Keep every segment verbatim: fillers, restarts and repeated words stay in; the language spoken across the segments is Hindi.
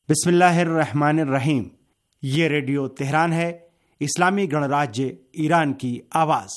बिस्मिल्लाहिर्रहमानिर्रहीम। ये रेडियो तेहरान है, इस्लामी गणराज्य ईरान की आवाज़।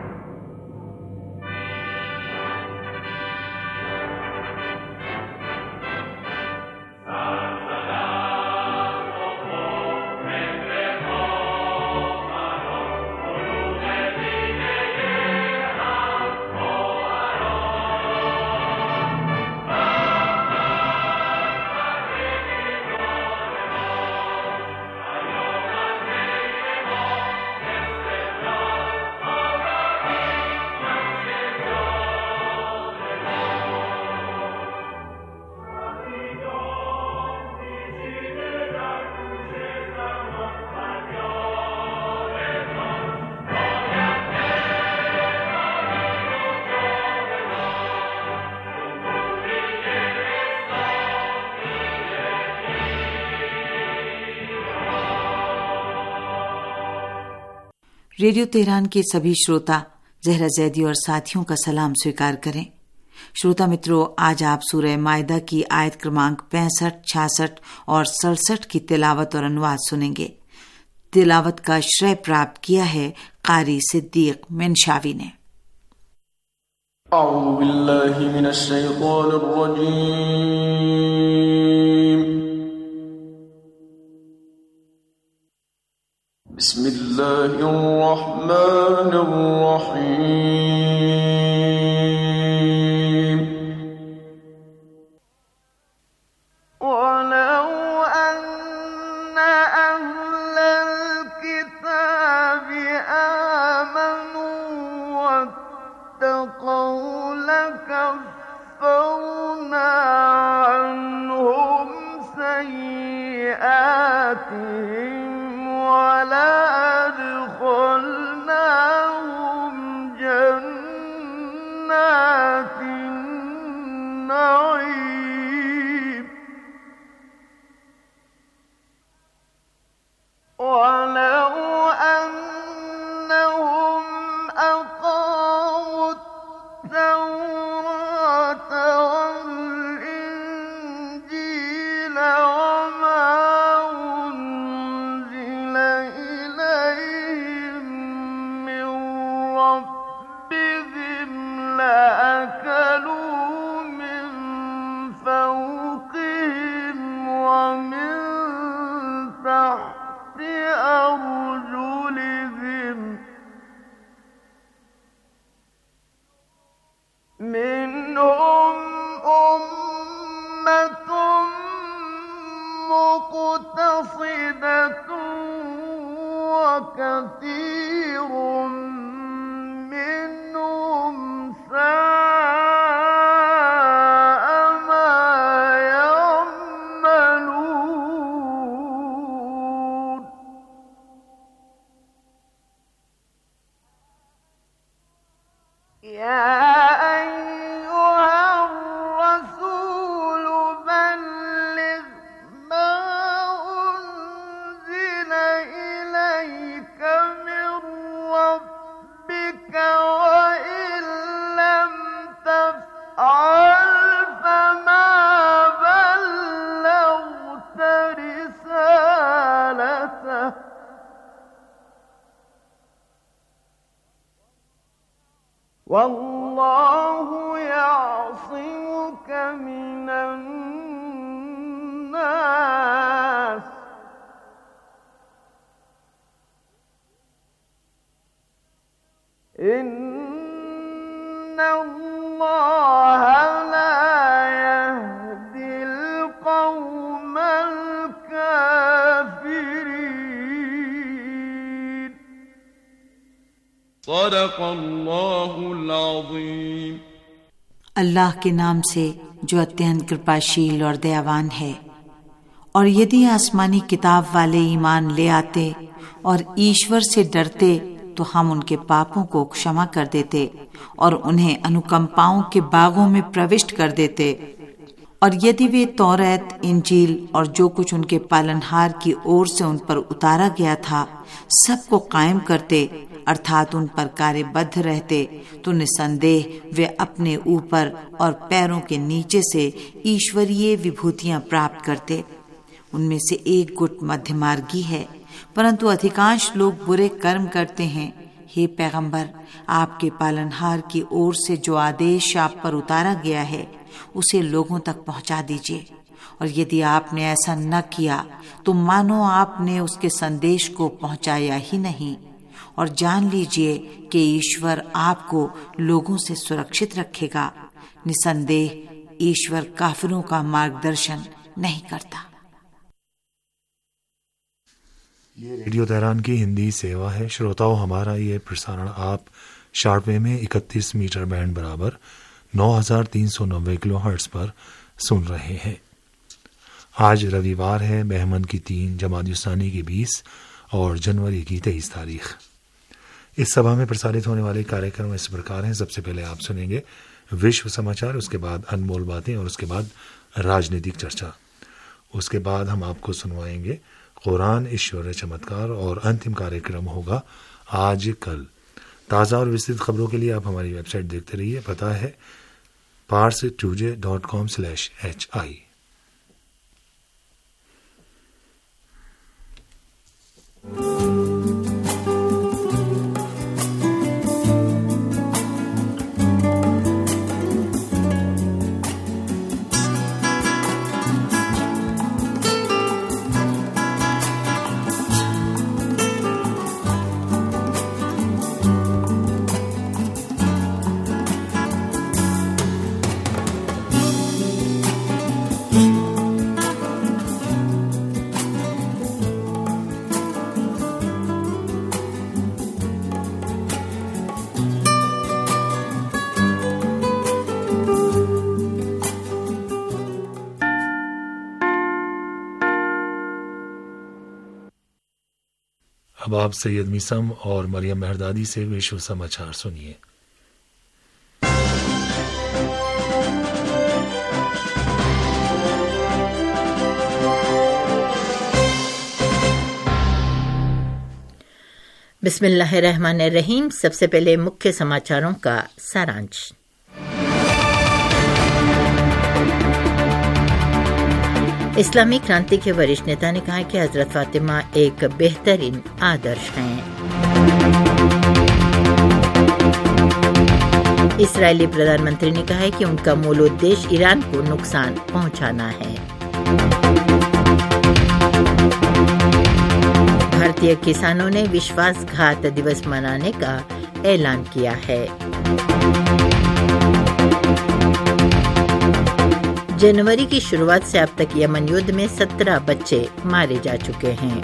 रेडियो तेहरान के सभी श्रोता जहरा जैदी और साथियों का सलाम स्वीकार करें। श्रोता मित्रों, आज आप सूरह मायदा की आयत क्रमांक पैंसठ, छियासठ और सड़सठ की तिलावत और अनुवाद सुनेंगे। तिलावत का श्रेय प्राप्त किया है कारी सिद्दीक मिनशावी ने। अऊज़ु बिल्लाहि मिनश शैतानिर रजीम। बिस्मिल्लाहिर्रहमानिर्रहीम। वलौ अन्ना अहलल किताबि आमनू वत्तक़ौ लकफ़्फ़रना अन्हुम सय्यिआतिहिम وَلَأَدْخَلْنَاهُمْ جَنَّاتِ النَّعِيمِ وَلَوْ أَنَّهُمْ أَقَامُوا التَّوْرَاةَ وَالْإِنجِيلَ وَمَا أُنزِلَ إِلَيْهِم مِّن رَّبِّهِمْ لَأَكَلُوا مِن فَوْقِهِمْ وَمِن تَحْتِ أَرْجُلِهِم مِّنْهُمْ أُمَّةٌ مُّقْتَصِدَةٌ وَكَثِيرٌ مِّنْهُمْ سَاءَ مَا يَعْمَلُونَ يَا أَيُّهَا الرَّسُولُ بَلِّغْ مَا أُنزِلَ إِلَيْكَ مِن رَّبِّكَ وَإِن لَّمْ تَفْعَلْ فَمَا بَلَّغْتَ رِسَالَتَهُ وَاللَّهُ يَعْصِمُكَ مِنَ النَّاسِ إِنَّ اللَّهَ لَا يَهْدِي الْقَوْمَ الْكَافِرِينَ صدق الله العظيم। अल्लाह के नाम से जो अत्यंत कृपाशील और दयावान है। और यदि आसमानी किताब वाले ईमान ले आते और ईश्वर से डरते तो हम उनके पापों को क्षमा कर देते और उन्हें अनुकंपाओं के बागों में प्रविष्ट कर देते। और यदि वे तौरात, इंजील और जो कुछ उनके पालनहार की ओर से उन पर उतारा गया था सबको कायम करते, अर्थात उन पर कार्यबद्ध रहते, तो निसंदेह वे अपने ऊपर और पैरों के नीचे से ईश्वरीय विभूतियां प्राप्त करते। उनमें से एक गुट मध्यमार्गी है, परंतु अधिकांश लोग बुरे कर्म करते हैं। हे पैगंबर, आपके पालनहार की ओर से जो आदेश आप पर उतारा गया है उसे लोगों तक पहुंचा दीजिए, और यदि आपने ऐसा न किया तो मानो आपने उसके संदेश को पहुंचाया ही नहीं। और जान लीजिए कि ईश्वर आपको लोगों से सुरक्षित रखेगा। निसंदेह ईश्वर काफिरों का मार्गदर्शन नहीं करता। ये रेडियो तेहरान की हिंदी सेवा है। श्रोताओं, हमारा ये प्रसारण आप शॉर्टवेव में इकतीस मीटर बैंड बराबर नौ हजार तीन सौ नब्बे किलो हर्ट्ज पर सुन रहे हैं। आज रविवार है, बहमन की तीन, जमादियुस्सानी की बीस और जनवरी की तेईस तारीख। इस सभा में प्रसारित होने वाले कार्यक्रम इस प्रकार हैं। सबसे पहले आप सुनेंगे विश्व समाचार, उसके बाद अनमोल बातें और उसके बाद राजनीतिक चर्चा। उसके बाद हम आपको सुनवाएंगे कुरान, ईश्वर चमत्कार और अंतिम कार्यक्रम होगा आज कल। ताज़ा और विस्तृत खबरों के लिए आप हमारी वेबसाइट देखते रहिए। पता है Pars today dot com slash H I. अब आप सैयद मिसम और मरियम मेहरदादी से विश्व समाचार सुनिए। बिस्मिल्लाहिर्रहमानिर्रहीम। सबसे पहले मुख्य समाचारों का सारांश। इस्लामी क्रांति के वरिष्ठ नेता ने कहा कि हजरत फातिमा एक बेहतरीन आदर्श हैं। इस्राएली प्रधानमंत्री ने कहा है कि उनका मूल उद्देश्य ईरान को नुकसान पहुंचाना है। भारतीय किसानों ने विश्वासघात दिवस मनाने का ऐलान किया है। जनवरी की शुरुआत से अब तक यमन युद्ध में सत्रह बच्चे मारे जा चुके हैं।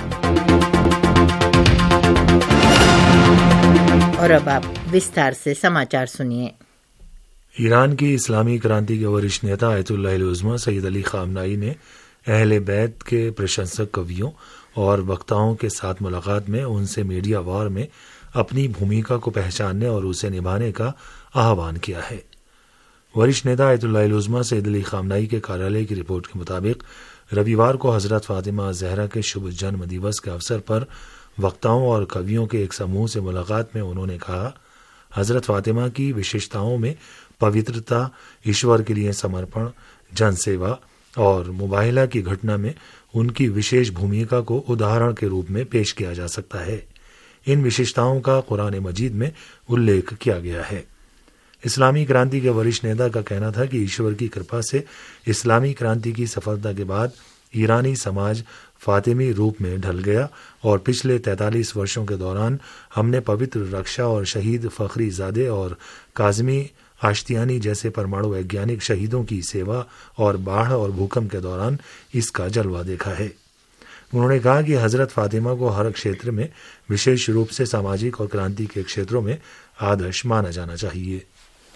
और अब आप विस्तार से समाचार सुनिए। ईरान की इस्लामी क्रांति के वरिष्ठ नेता आयतुल्लाह उज़्मा सैयद अली खामनाई ने अहले बैत के प्रशंसक कवियों और वक्ताओं के साथ मुलाकात में उनसे मीडिया वार में अपनी भूमिका को पहचानने और उसे निभाने का आह्वान किया है। वरिष्ठ नेता आयतुल्लाह उज़्मा सैयद अली खामनाई के कार्यालय की रिपोर्ट के मुताबिक रविवार को हजरत फातिमा ज़हरा के शुभ जन्म दिवस के अवसर पर वक्ताओं और कवियों के एक समूह से मुलाकात में उन्होंने कहा, हजरत फातिमा की विशेषताओं में पवित्रता, ईश्वर के लिए समर्पण, जनसेवा और मुबाहिला की घटना में उनकी विशेष भूमिका को उदाहरण के रूप में पेश किया जा सकता है। इन विशेषताओं का कुरान मजीद में उल्लेख किया गया है। इस्लामी क्रांति के वरिष्ठ नेता का कहना था कि ईश्वर की कृपा से इस्लामी क्रांति की सफलता के बाद ईरानी समाज फातिमी रूप में ढल गया और पिछले तैंतालीस वर्षों के दौरान हमने पवित्र रक्षा और शहीद फखरी ज़ादे और काज़मी आश्तियानी जैसे परमाणु वैज्ञानिक शहीदों की सेवा और बाढ़ और भूकंप के दौरान इसका जलवा देखा है। उन्होंने कहा कि हजरत फातिमा को हर क्षेत्र में, विशेष रूप से सामाजिक और क्रांति के क्षेत्रों में आदर्श माना जाना चाहिए।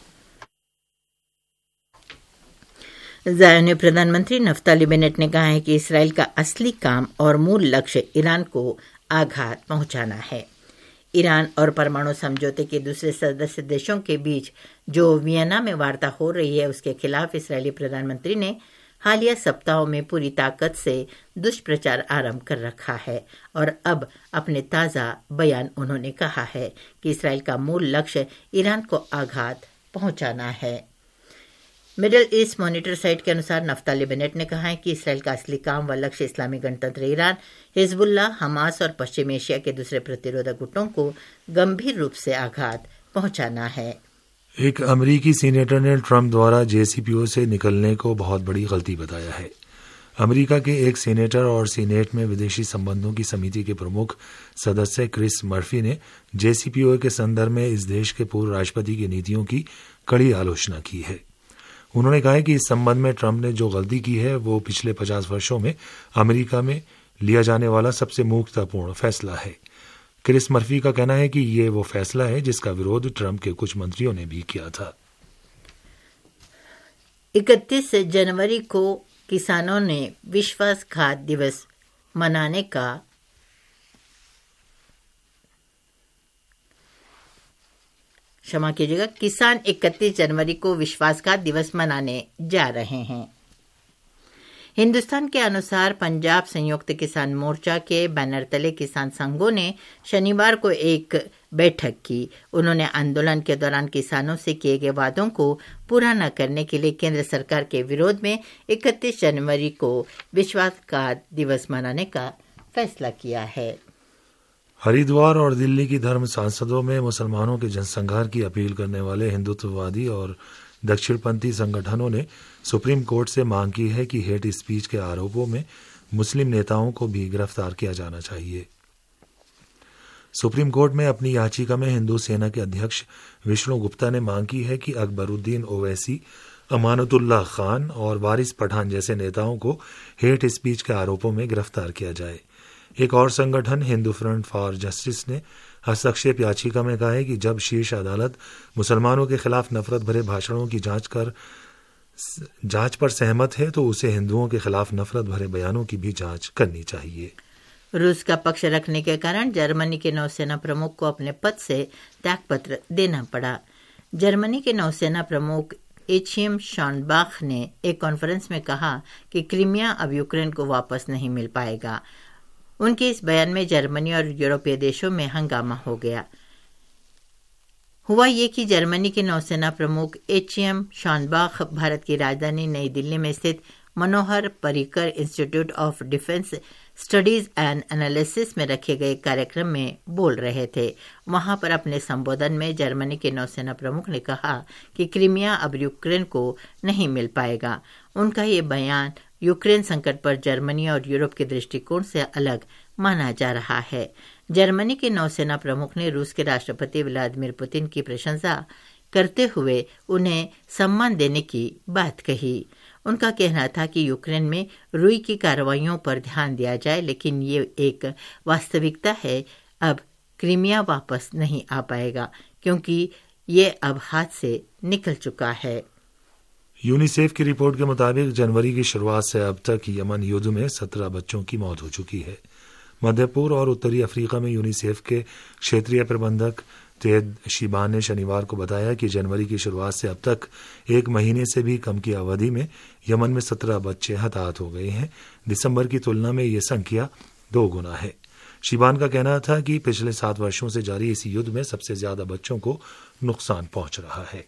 ज़ायोनी प्रधानमंत्री नफ्ताली बेनेट ने कहा है कि इसराइल का असली काम और मूल लक्ष्य ईरान को आघात पहुंचाना है। ईरान और परमाणु समझौते के दूसरे सदस्य देशों के बीच जो वियना में वार्ता हो रही है, उसके खिलाफ इसराइली प्रधानमंत्री ने हालिया सप्ताहों में पूरी ताकत से दुष्प्रचार आरंभ कर रखा है और अब अपने ताज़ा बयान उन्होंने कहा है कि इसराइल का मूल लक्ष्य ईरान को आघात पहुंचाना है। मिडिल ईस्ट मॉनिटर साइट के अनुसार नफ्ताली बेनेट ने कहा है कि इसराइल का असली काम व लक्ष्य इस्लामी गणतंत्र ईरान, हिजबुल्लाह, हमास और पश्चिम एशिया के दूसरे प्रतिरोधक गुटों को गंभीर रूप से आघात पहुंचाना है। एक अमेरिकी सीनेटर ने ट्रंप द्वारा जेसीपीओ से निकलने को बहुत बड़ी गलती बताया है। अमेरिका के एक सीनेटर और सीनेट में विदेशी संबंधों की समिति के प्रमुख सदस्य क्रिस मर्फी ने जेसीपीओ के संदर्भ में इस देश के पूर्व राष्ट्रपति की नीतियों की कड़ी आलोचना की है। उन्होंने कहा है कि इस संबंध में ट्रंप ने जो गलती की है वो पिछले पचास वर्षों में अमेरिका में लिया जाने वाला सबसे मूर्खतापूर्ण फैसला है। क्रिस मर्फी का कहना है कि ये वो फैसला है जिसका विरोध ट्रंप के कुछ मंत्रियों ने भी किया था। इकतीस जनवरी को किसानों ने विश्वासघात दिवस मनाने का क्षमा कीजिएगा किसान इकतीस जनवरी को विश्वासघात दिवस मनाने जा रहे हैं। हिंदुस्तान के अनुसार पंजाब संयुक्त किसान मोर्चा के बैनर तले किसान संघों ने शनिवार को एक बैठक की। उन्होंने आंदोलन के दौरान किसानों से किए गए वादों को पूरा न करने के लिए केंद्र सरकार के विरोध में इकतीस जनवरी को विश्वासघात दिवस मनाने का फैसला किया है। हरिद्वार और दिल्ली की धर्म सांसदों में मुसलमानों के जनसंहार की अपील करने वाले हिंदुत्ववादी और दक्षिणपंथी संगठनों ने सुप्रीम कोर्ट से मांग की है कि हेट स्पीच के आरोपों में मुस्लिम नेताओं को भी गिरफ्तार किया जाना चाहिए। सुप्रीम कोर्ट में अपनी याचिका में हिंदू सेना के अध्यक्ष विष्णु गुप्ता ने मांग की है कि अकबरुद्दीन ओवैसी, अमानतुल्लाह खान और वारिस पठान जैसे नेताओं को हेट स्पीच के आरोपों में गिरफ्तार किया जाए। एक और संगठन हिंदू फ्रंट फॉर जस्टिस ने हस्तक्षेप याचिका में कहा है कि जब शीर्ष अदालत मुसलमानों के खिलाफ नफरत भरे भाषणों की जांच कर जांच पर सहमत है तो उसे हिंदुओं के खिलाफ नफरत भरे बयानों की भी जांच करनी चाहिए। रूस का पक्ष रखने के कारण जर्मनी के नौसेना प्रमुख को अपने पद से त्यागपत्र देना पड़ा। जर्मनी के नौसेना प्रमुख एचएम शॉनबाख ने एक कॉन्फ्रेंस में कहा कि क्रीमिया अब यूक्रेन को वापस नहीं मिल पाएगा। उनके इस बयान में जर्मनी और यूरोपीय देशों में हंगामा हो गया। हुआ ये कि जर्मनी के नौसेना प्रमुख एचएम शॉनबाख भारत की राजधानी नई दिल्ली में स्थित Manohar Parrikar institute of defence studies and analysis में रखे गए कार्यक्रम में बोल रहे थे। वहां पर अपने संबोधन में जर्मनी के नौसेना प्रमुख ने कहा कि क्रीमिया अब यूक्रेन को नहीं मिल पाएगा। उनका ये बयान यूक्रेन संकट पर जर्मनी और यूरोप के दृष्टिकोण से अलग माना जा रहा है। जर्मनी के नौसेना प्रमुख ने रूस के राष्ट्रपति व्लादिमीर पुतिन की प्रशंसा करते हुए उन्हें सम्मान देने की बात कही। उनका कहना था कि यूक्रेन में रूई की कार्रवाइयों पर ध्यान दिया जाए, लेकिन ये एक वास्तविकता है। अब क्रीमिया वापस नहीं आ पाएगा क्योंकि ये अब हाथ से निकल चुका है। यूनिसेफ की रिपोर्ट के मुताबिक जनवरी की शुरुआत से अब तक यमन युद्ध में सत्रह बच्चों की मौत हो चुकी है। मध्य पूर्व और उत्तरी अफ्रीका में यूनिसेफ के क्षेत्रीय प्रबंधक तेद शिबान ने शनिवार को बताया कि जनवरी की शुरुआत से अब तक एक महीने से भी कम की अवधि में यमन में सत्रह बच्चे हताहत हो गए हैं। दिसंबर की तुलना में ये संख्या दो गुना है। शिबान का कहना था कि पिछले सात वर्षों से जारी इस युद्ध में सबसे ज्यादा बच्चों को नुकसान पहुंच रहा है।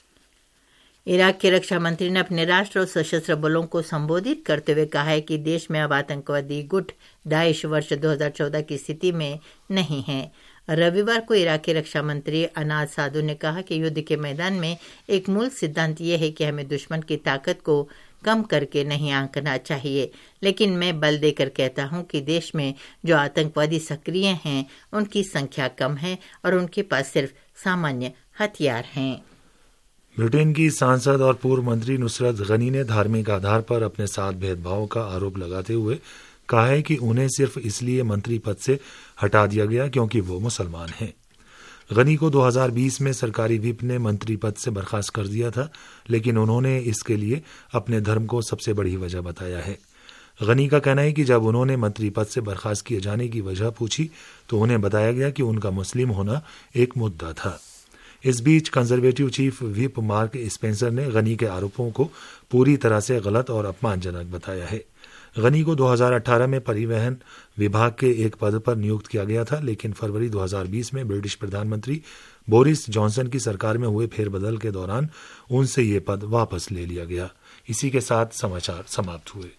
इराक के रक्षा मंत्री ने अपने राष्ट्र और सशस्त्र बलों को संबोधित करते हुए कहा है कि देश में अब आतंकवादी गुट दाइश वर्ष दो हज़ार चौदह की स्थिति में नहीं है। रविवार को इराक के रक्षा मंत्री अनाज सादू ने कहा कि युद्ध के मैदान में एक मूल सिद्धांत यह है कि हमें दुश्मन की ताकत को कम करके नहीं आंकना चाहिए, लेकिन मैं बल देकर कहता हूं कि देश में जो आतंकवादी सक्रिय हैं उनकी संख्या कम है और उनके पास सिर्फ सामान्य हथियार हैं। ब्रिटेन की सांसद और पूर्व मंत्री नुसरत गनी ने धार्मिक आधार पर अपने साथ भेदभाव का आरोप लगाते हुए कहा है कि उन्हें सिर्फ इसलिए मंत्री पद से हटा दिया गया क्योंकि वो मुसलमान हैं। गनी को दो हज़ार बीस में सरकारी व्हिप ने मंत्री पद से बर्खास्त कर दिया था, लेकिन उन्होंने इसके लिए अपने धर्म को सबसे बड़ी वजह बताया है। गनी का कहना है कि जब उन्होंने मंत्री पद से बर्खास्त किए जाने की वजह पूछी तो उन्हें बताया गया कि उनका मुस्लिम होना एक मुद्दा था। इस बीच conservative chief whip Mark Spencer ने गनी के आरोपों को पूरी तरह से गलत और अपमानजनक बताया है। गनी को दो हज़ार अठारह में परिवहन विभाग के एक पद पर नियुक्त किया गया था, लेकिन फरवरी दो हज़ार बीस में ब्रिटिश प्रधानमंत्री बोरिस जॉनसन की सरकार में हुए फेरबदल के दौरान उनसे ये पद वापस ले लिया गया। इसी के साथ समाचार समाप्त हुए।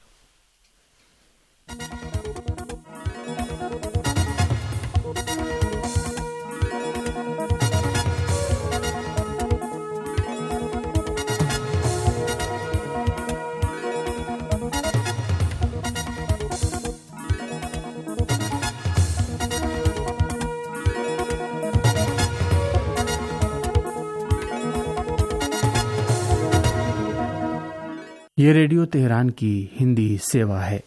ये रेडियो तेहरान की हिंदी सेवा है।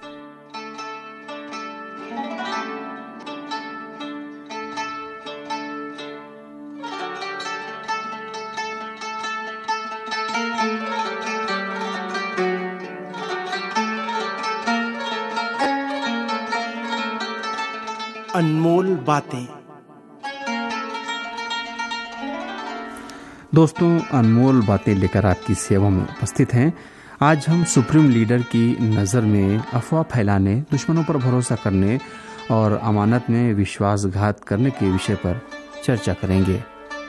अनमोल बातें। दोस्तों, अनमोल बातें लेकर आपकी सेवा में उपस्थित हैं। आज हम सुप्रीम लीडर की नज़र में अफवाह फैलाने, दुश्मनों पर भरोसा करने और अमानत में विश्वासघात करने के विषय पर चर्चा करेंगे।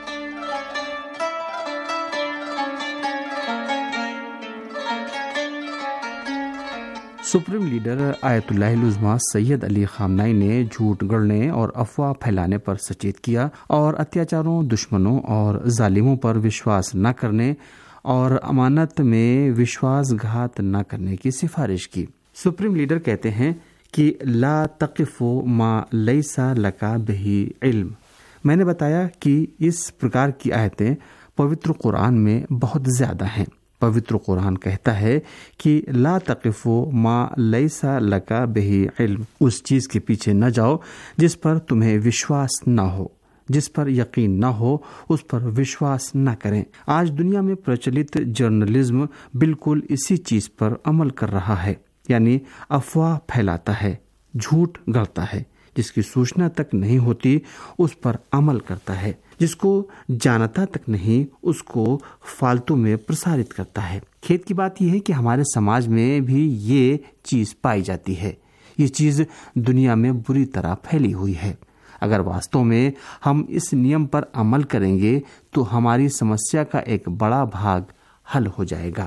सुप्रीम लीडर आयतुल्लाह उज़्मा सैयद अली खामनाई ने झूठ गढ़ने और अफवाह फैलाने पर सचेत किया और अत्याचारों, दुश्मनों और जालिमों पर विश्वास न करने और अमानत में विश्वासघात न करने की सिफारिश की। सुप्रीम लीडर कहते हैं कि ला तक़िफ़ु मा लैसा लका बिही इल्म। मैंने बताया कि इस प्रकार की आयतें पवित्र कुरान में बहुत ज्यादा हैं। पवित्र कुरान कहता है कि ला तक़िफ़ु मा लैसा लका बिही इल्म। उस चीज के पीछे न जाओ जिस पर तुम्हें विश्वास न हो, जिस पर यकीन न हो उस पर विश्वास न करें। आज दुनिया में प्रचलित जर्नलिज्म बिल्कुल इसी चीज पर अमल कर रहा है, यानी अफवाह फैलाता है, झूठ गढ़ता है, जिसकी सूचना तक नहीं होती उस पर अमल करता है, जिसको जानता तक नहीं उसको फालतू में प्रसारित करता है। खेद की बात यह है कि हमारे समाज में भी ये चीज पाई जाती है। ये चीज दुनिया में बुरी तरह फैली हुई है। अगर वास्तव में हम इस नियम पर अमल करेंगे तो हमारी समस्या का एक बड़ा भाग हल हो जाएगा।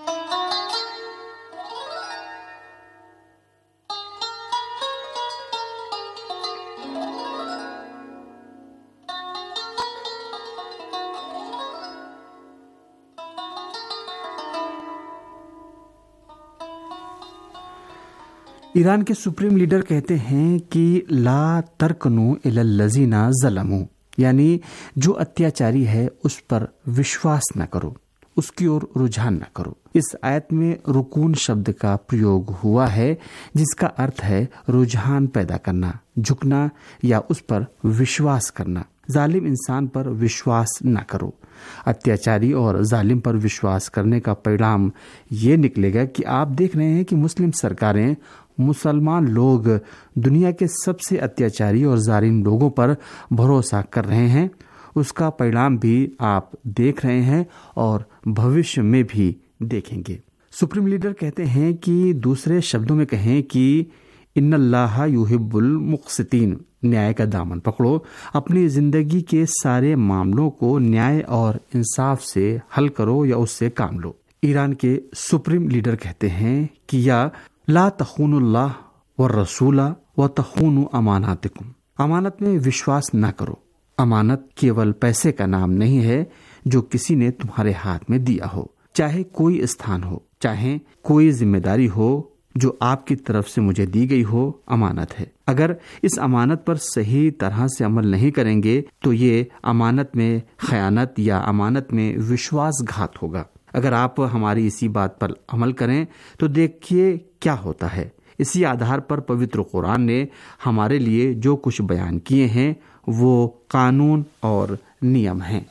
ईरान के सुप्रीम लीडर कहते हैं कि ला तरकनु इलल लजीना ज़लमू, यानी जो अत्याचारी है उस पर विश्वास न करो, उसकी ओर रुझान न करो। इस आयत में रुकून शब्द का प्रयोग हुआ है जिसका अर्थ है रुझान पैदा करना, झुकना या उस पर विश्वास करना। जालिम इंसान पर विश्वास न करो। अत्याचारी और जालिम पर विश्वास करने का परिणाम ये निकलेगा कि आप देख रहे हैं कि मुस्लिम सरकारें, मुसलमान लोग दुनिया के सबसे अत्याचारी और जालिम लोगों पर भरोसा कर रहे हैं। उसका परिणाम भी आप देख रहे हैं और भविष्य में भी देखेंगे। सुप्रीम लीडर कहते हैं कि दूसरे शब्दों में कहें कि इन्नल्लाह युहिब्बुल मुक़सितीन, न्याय का दामन पकड़ो, अपनी जिंदगी के सारे मामलों को न्याय और इंसाफ से हल करो या उससे काम लो। ईरान के सुप्रीम लीडर कहते हैं कि या ला तख़ूनुल्लाह व रसूला व तख़ूनु अमानातिकुम, अमानत में विश्वास न करो। अमानत केवल पैसे का नाम नहीं है जो किसी ने तुम्हारे हाथ में दिया हो, चाहे कोई स्थान हो, चाहे कोई जिम्मेदारी हो जो आपकी तरफ से मुझे दी गई हो, अमानत है। अगर इस अमानत पर सही तरह से अमल नहीं करेंगे तो ये अमानत में खयानत या अमानत में विश्वासघात होगा। अगर आप हमारी इसी बात पर अमल करें तो देखिए क्या होता है। इसी आधार पर पवित्र कुरान ने हमारे लिए जो कुछ बयान किए हैं वो कानून और नियम हैं।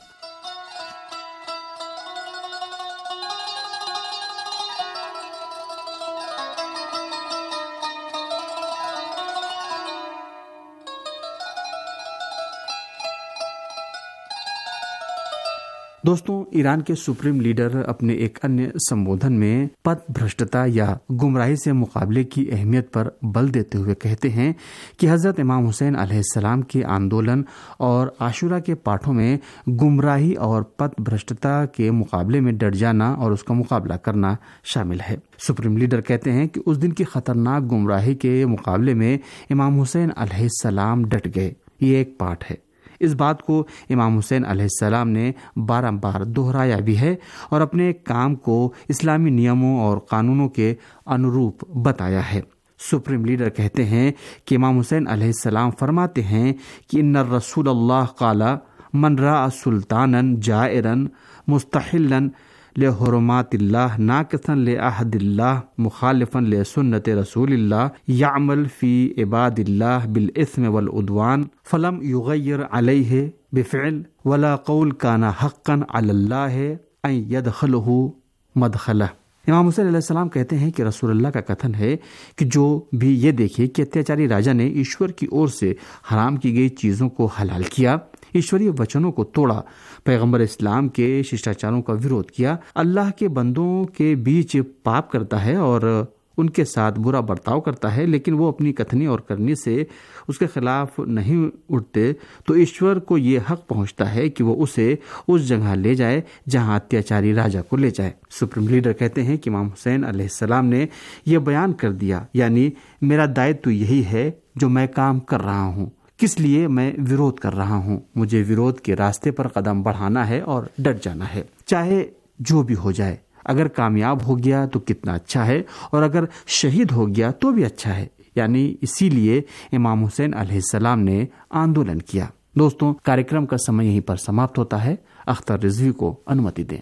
दोस्तों, ईरान के सुप्रीम लीडर अपने एक अन्य संबोधन में पथ भ्रष्टता या गुमराही से मुकाबले की अहमियत पर बल देते हुए कहते हैं कि हजरत इमाम हुसैन अलैहिस्सलाम के आंदोलन और आशुरा के पाठों में गुमराही और पथ भ्रष्टता के मुकाबले में डट जाना और उसका मुकाबला करना शामिल है। सुप्रीम लीडर कहते हैं कि उस दिन की खतरनाक गुमराही के मुकाबले में इमाम हुसैन अलैहिस्सलाम डट गए। ये एक पाठ है। इस बात को इमाम हुसैन अलैहिस्सलाम ने बारंबार दोहराया भी है और अपने काम को इस्लामी नियमों और कानूनों के अनुरूप बताया है। सुप्रीम लीडर कहते हैं कि इमाम हुसैन अलैहिस्सलाम फरमाते हैं कि इन्ना रसूलल्लाह काला मन रा सुल्तानन जायरन मुस्तहिलन ले हुरुमातिल्लाह नाकिसन ले अहदिल्लाह मुखालिफन ले सुन्नत रसूलिल्लाह यामल फी इबादिल्लाह बिल इस्म वल उद्वान फलम युगय्यर अलैहि बिफ़िल वला कौल काना हक्कन अलल्लाह अन यदखलहु मदखला। इमाम हुसैन अलैहिस्सलाम कहते हैं कि रसूलुल्लाह का कथन है कि जो भी ये देखे कि अत्याचारी राजा ने ईश्वर की ओर से हराम की गई चीज़ों को हलाल किया, ईश्वरीय वचनों को तोड़ा, पैगंबर इस्लाम के शिष्टाचारों का विरोध किया, अल्लाह के बंदों के बीच पाप करता है और उनके साथ बुरा बर्ताव करता है, लेकिन वो अपनी कथनी और करनी से उसके खिलाफ नहीं उठते, तो ईश्वर को ये हक पहुंचता है कि वो उसे उस जगह ले जाए जहां अत्याचारी राजा को ले जाए। सुप्रीम लीडर कहते हैं कि इमाम हुसैन अलैहिस्सलाम ने यह बयान कर दिया, यानी मेरा दायित्व तो यही है जो मैं काम कर रहा हूँ, किस लिए मैं विरोध कर रहा हूँ। मुझे विरोध के रास्ते पर कदम बढ़ाना है और डट जाना है, चाहे जो भी हो जाए। अगर कामयाब हो गया तो कितना अच्छा है, और अगर शहीद हो गया तो भी अच्छा है। यानी इसीलिए इमाम हुसैन अलैहिस्सलाम ने आंदोलन किया। दोस्तों, कार्यक्रम का समय यहीं पर समाप्त होता है। अख्तर रिजवी को अनुमति दें।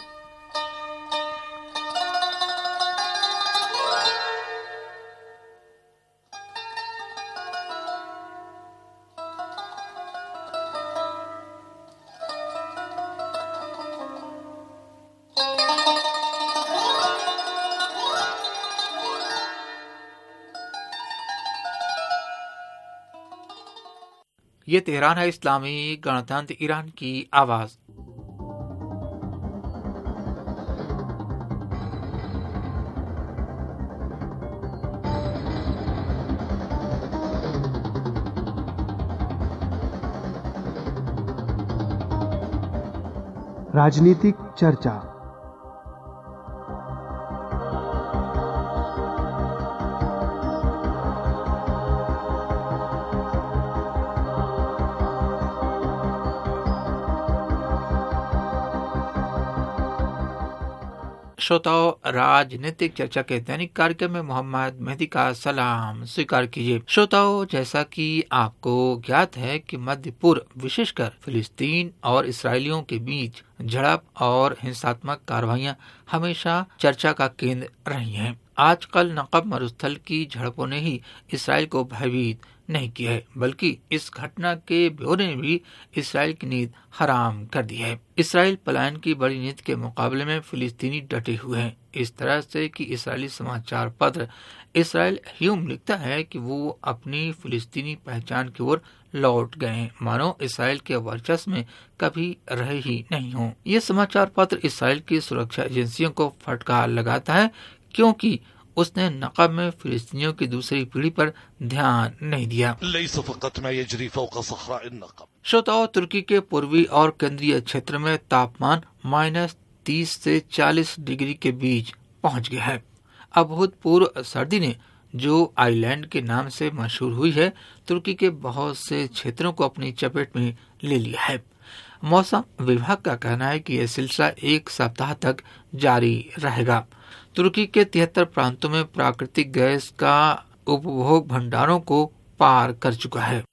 ये तेहरान है, इस्लामी गणतंत्र ईरान की आवाज। राजनीतिक चर्चा। श्रोताओ, राजनीतिक चर्चा के दैनिक कार्यक्रम में मोहम्मद मेहदी का सलाम स्वीकार कीजिए। श्रोताओ, जैसा कि आपको ज्ञात है कि मध्य पूर्व, विशेषकर फिलिस्तीन और इसराइलियों के बीच झड़प और हिंसात्मक कार्रवाइयां हमेशा चर्चा का केंद्र रही हैं। आजकल नकब मरुस्थल की झड़पों ने ही इसराइल को भयभीत नहीं किया है, बल्कि इस घटना के ब्यौरे ने भी इसराइल की नींद हराम कर दी है। इसराइल पलायन की बड़ी नींद के मुकाबले में फिलिस्तीनी डटे हुए हैं, इस तरह से कि इसराइली समाचार पत्र इसराइल ह्यूम लिखता है कि वो अपनी फिलिस्तीनी पहचान की ओर लौट गए हैं, मानो इसराइल के वर्चस्व में कभी रहे ही नहीं हो। ये समाचार पत्र इसराइल की सुरक्षा एजेंसियों को फटकार लगाता है, क्योंकि उसने नकब में फिलिस्तीनियों की दूसरी पीढ़ी पर ध्यान नहीं दिया। श्रोताओ, तुर्की के पूर्वी और केंद्रीय क्षेत्र में तापमान माइनस तीस से चालीस डिग्री के बीच पहुंच गया है। अभूतपूर्व सर्दी ने, जो आइलैंड के नाम से मशहूर हुई है, तुर्की के बहुत से क्षेत्रों को अपनी चपेट में ले लिया है। मौसम विभाग का कहना है कि यह सिलसिला एक सप्ताह तक जारी रहेगा। तुर्की के तिहत्तर प्रांतों में प्राकृतिक गैस का उपभोग भंडारों को पार कर चुका है।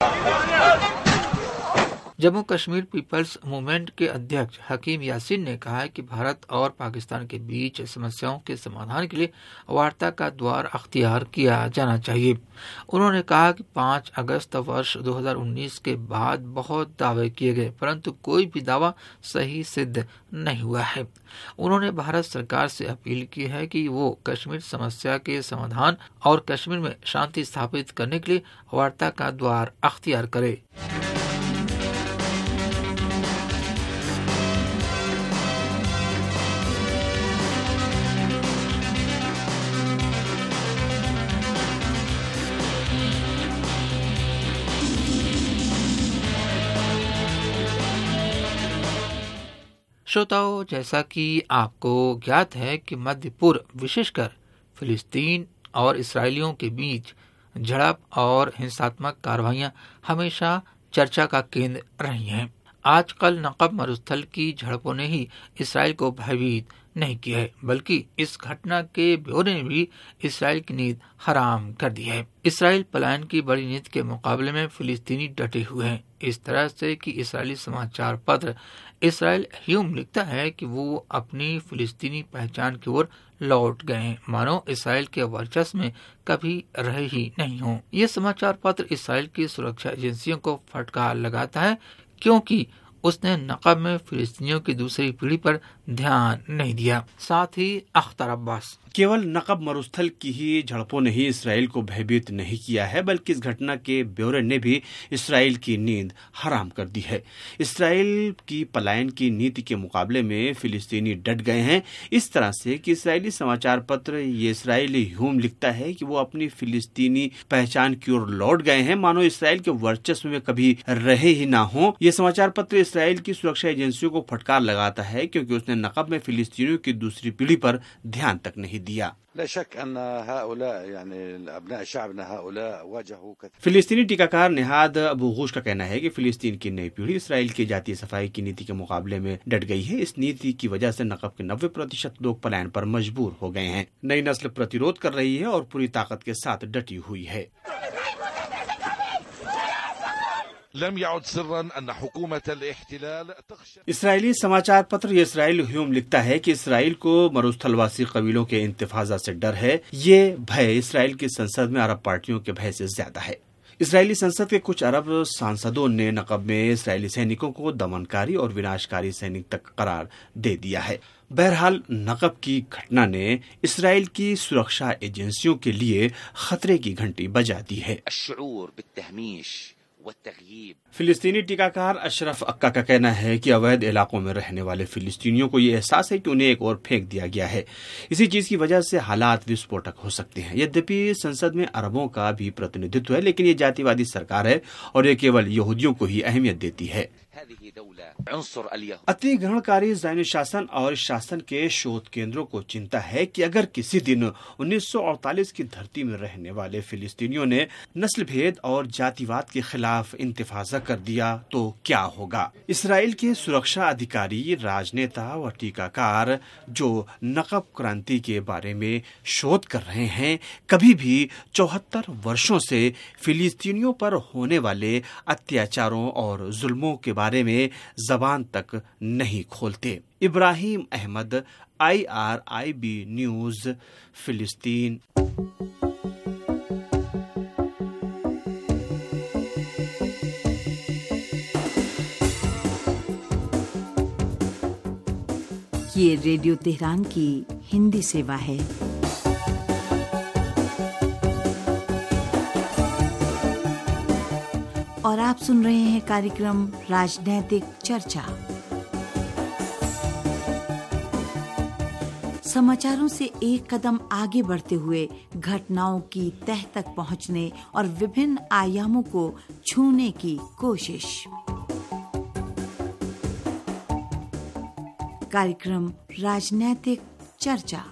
जम्मू कश्मीर पीपल्स मूवमेंट के अध्यक्ष हकीम यासीन ने कहा है कि भारत और पाकिस्तान के बीच समस्याओं के समाधान के लिए वार्ता का द्वार अख्तियार किया जाना चाहिए। उन्होंने कहा कि पाँच अगस्त वर्ष दो हज़ार उन्नीस के बाद बहुत दावे किए गए, परंतु कोई भी दावा सही सिद्ध नहीं हुआ है। उन्होंने भारत सरकार से अपील की है कि वो कश्मीर समस्या के समाधान और कश्मीर में शांति स्थापित करने के लिए वार्ता का द्वार अख्तियार करे। श्रोताओं, जैसा कि आपको ज्ञात है कि मध्य पूर्व विशेषकर फिलिस्तीन और इसराइलियों के बीच झड़प और हिंसात्मक कार्रवाइयां हमेशा चर्चा का केंद्र रही हैं। आजकल नकब मरुस्थल की झड़पों ने ही इसराइल को भयभीत नहीं किया है, बल्कि इस घटना के ब्यौरे ने भी इसराइल की नींद हराम कर दी है। इसराइल पलायन की बड़ी नींद के मुकाबले में फिलिस्तीनी डटे हुए हैं, इस तरह से कि इसराइली समाचार पत्र इसराइल ह्यूम लिखता है कि वो अपनी फिलिस्तीनी पहचान की ओर लौट गए हैं, मानो इसराइल के वर्चस्व में कभी रहे ही नहीं हो। ये समाचार पत्र इसराइल की सुरक्षा एजेंसियों को फटकार लगाता है, क्योंकि उसने नकब में फिलिस्तीनियों की दूसरी पीढ़ी पर ध्यान नहीं दिया। साथ ही अख्तर अब्बास, केवल नकब मरुस्थल की ही झड़पों ने ही इसराइल को भयभीत नहीं किया है, बल्कि इस घटना के ब्यौरे ने भी इसराइल की नींद हराम कर दी है। इसराइल की पलायन की नीति के मुकाबले में फिलिस्तीनी डट गए हैं, इस तरह से कि इसराइली समाचार पत्र ये इसराइली ह्यूम लिखता है कि वो अपनी फिलिस्तीनी पहचान की ओर लौट गए हैं, मानो इसराइल के वर्चस्व में कभी रहे ही ना हो। ये समाचार पत्र इसराइल की सुरक्षा एजेंसियों को फटकार लगाता है, क्योंकि उसने नकब में फिलिस्तीनियों की दूसरी पीढ़ी पर ध्यान तक नहीं दिया। फिलिस्तीनी टीकाकार निहाद अबू गूश का कहना है कि फिलिस्तीन की नई पीढ़ी इसराइल की जातीय सफाई की नीति के मुकाबले में डट गई है। इस नीति की वजह से नकब के नब्बे प्रतिशत लोग पलायन पर मजबूर हो गए हैं। नई नस्ल प्रतिरोध कर रही है और पूरी ताकत के साथ डटी हुई है। इसराइली समाचार पत्र ये इसराइल ह्यूम लिखता है कि इसराइल को मरुस्थलवासी कबीलों के इंतफाजा से डर है। ये भय इसराइल की संसद में अरब पार्टियों के भय से ज्यादा है। इसराइली संसद के कुछ अरब सांसदों ने नकब में इसराइली सैनिकों को दमनकारी और विनाशकारी सैनिक तक करार दे दिया है। बहरहाल नकब की घटना ने इसराइल की सुरक्षा एजेंसियों के लिए खतरे की घंटी बजा दी है। फिलिस्तीनी टीकाकार अशरफ अक्का का कहना है कि अवैध इलाकों में रहने वाले फिलिस्तीनियों को ये एहसास है कि उन्हें एक और फेंक दिया गया है। इसी चीज की वजह से हालात विस्फोटक हो सकते हैं। यद्यपि संसद में अरबों का भी प्रतिनिधित्व है, लेकिन ये जातिवादी सरकार है और ये केवल यहूदियों को ही अहमियत देती है। अति ग्रहणकारी ज़ायनी शासन और शासन के शोध केंद्रों को चिंता है कि अगर किसी दिन उन्नीस सौ अड़तालीस की धरती में रहने वाले फिलिस्तीनियों ने नस्ल भेद और जातिवाद के खिलाफ इंतफाजा कर दिया तो क्या होगा। इसराइल के सुरक्षा अधिकारी, राजनेता व टीकाकार जो नकब क्रांति के बारे में शोध कर रहे हैं, कभी भी चौहत्तर वर्षों से फिलिस्तीनियों पर होने वाले अत्याचारों और जुल्मों के बारे में जबान तक नहीं खोलते। Ibrahim Ahmed, I R I B news, फिलिस्तीन। ये रेडियो तेहरान की हिंदी सेवा है। और आप सुन रहे हैं कार्यक्रम राजनैतिक चर्चा। समाचारों से एक कदम आगे बढ़ते हुए घटनाओं की तह तक पहुंचने और विभिन्न आयामों को छूने की कोशिश। कार्यक्रम राजनैतिक चर्चा।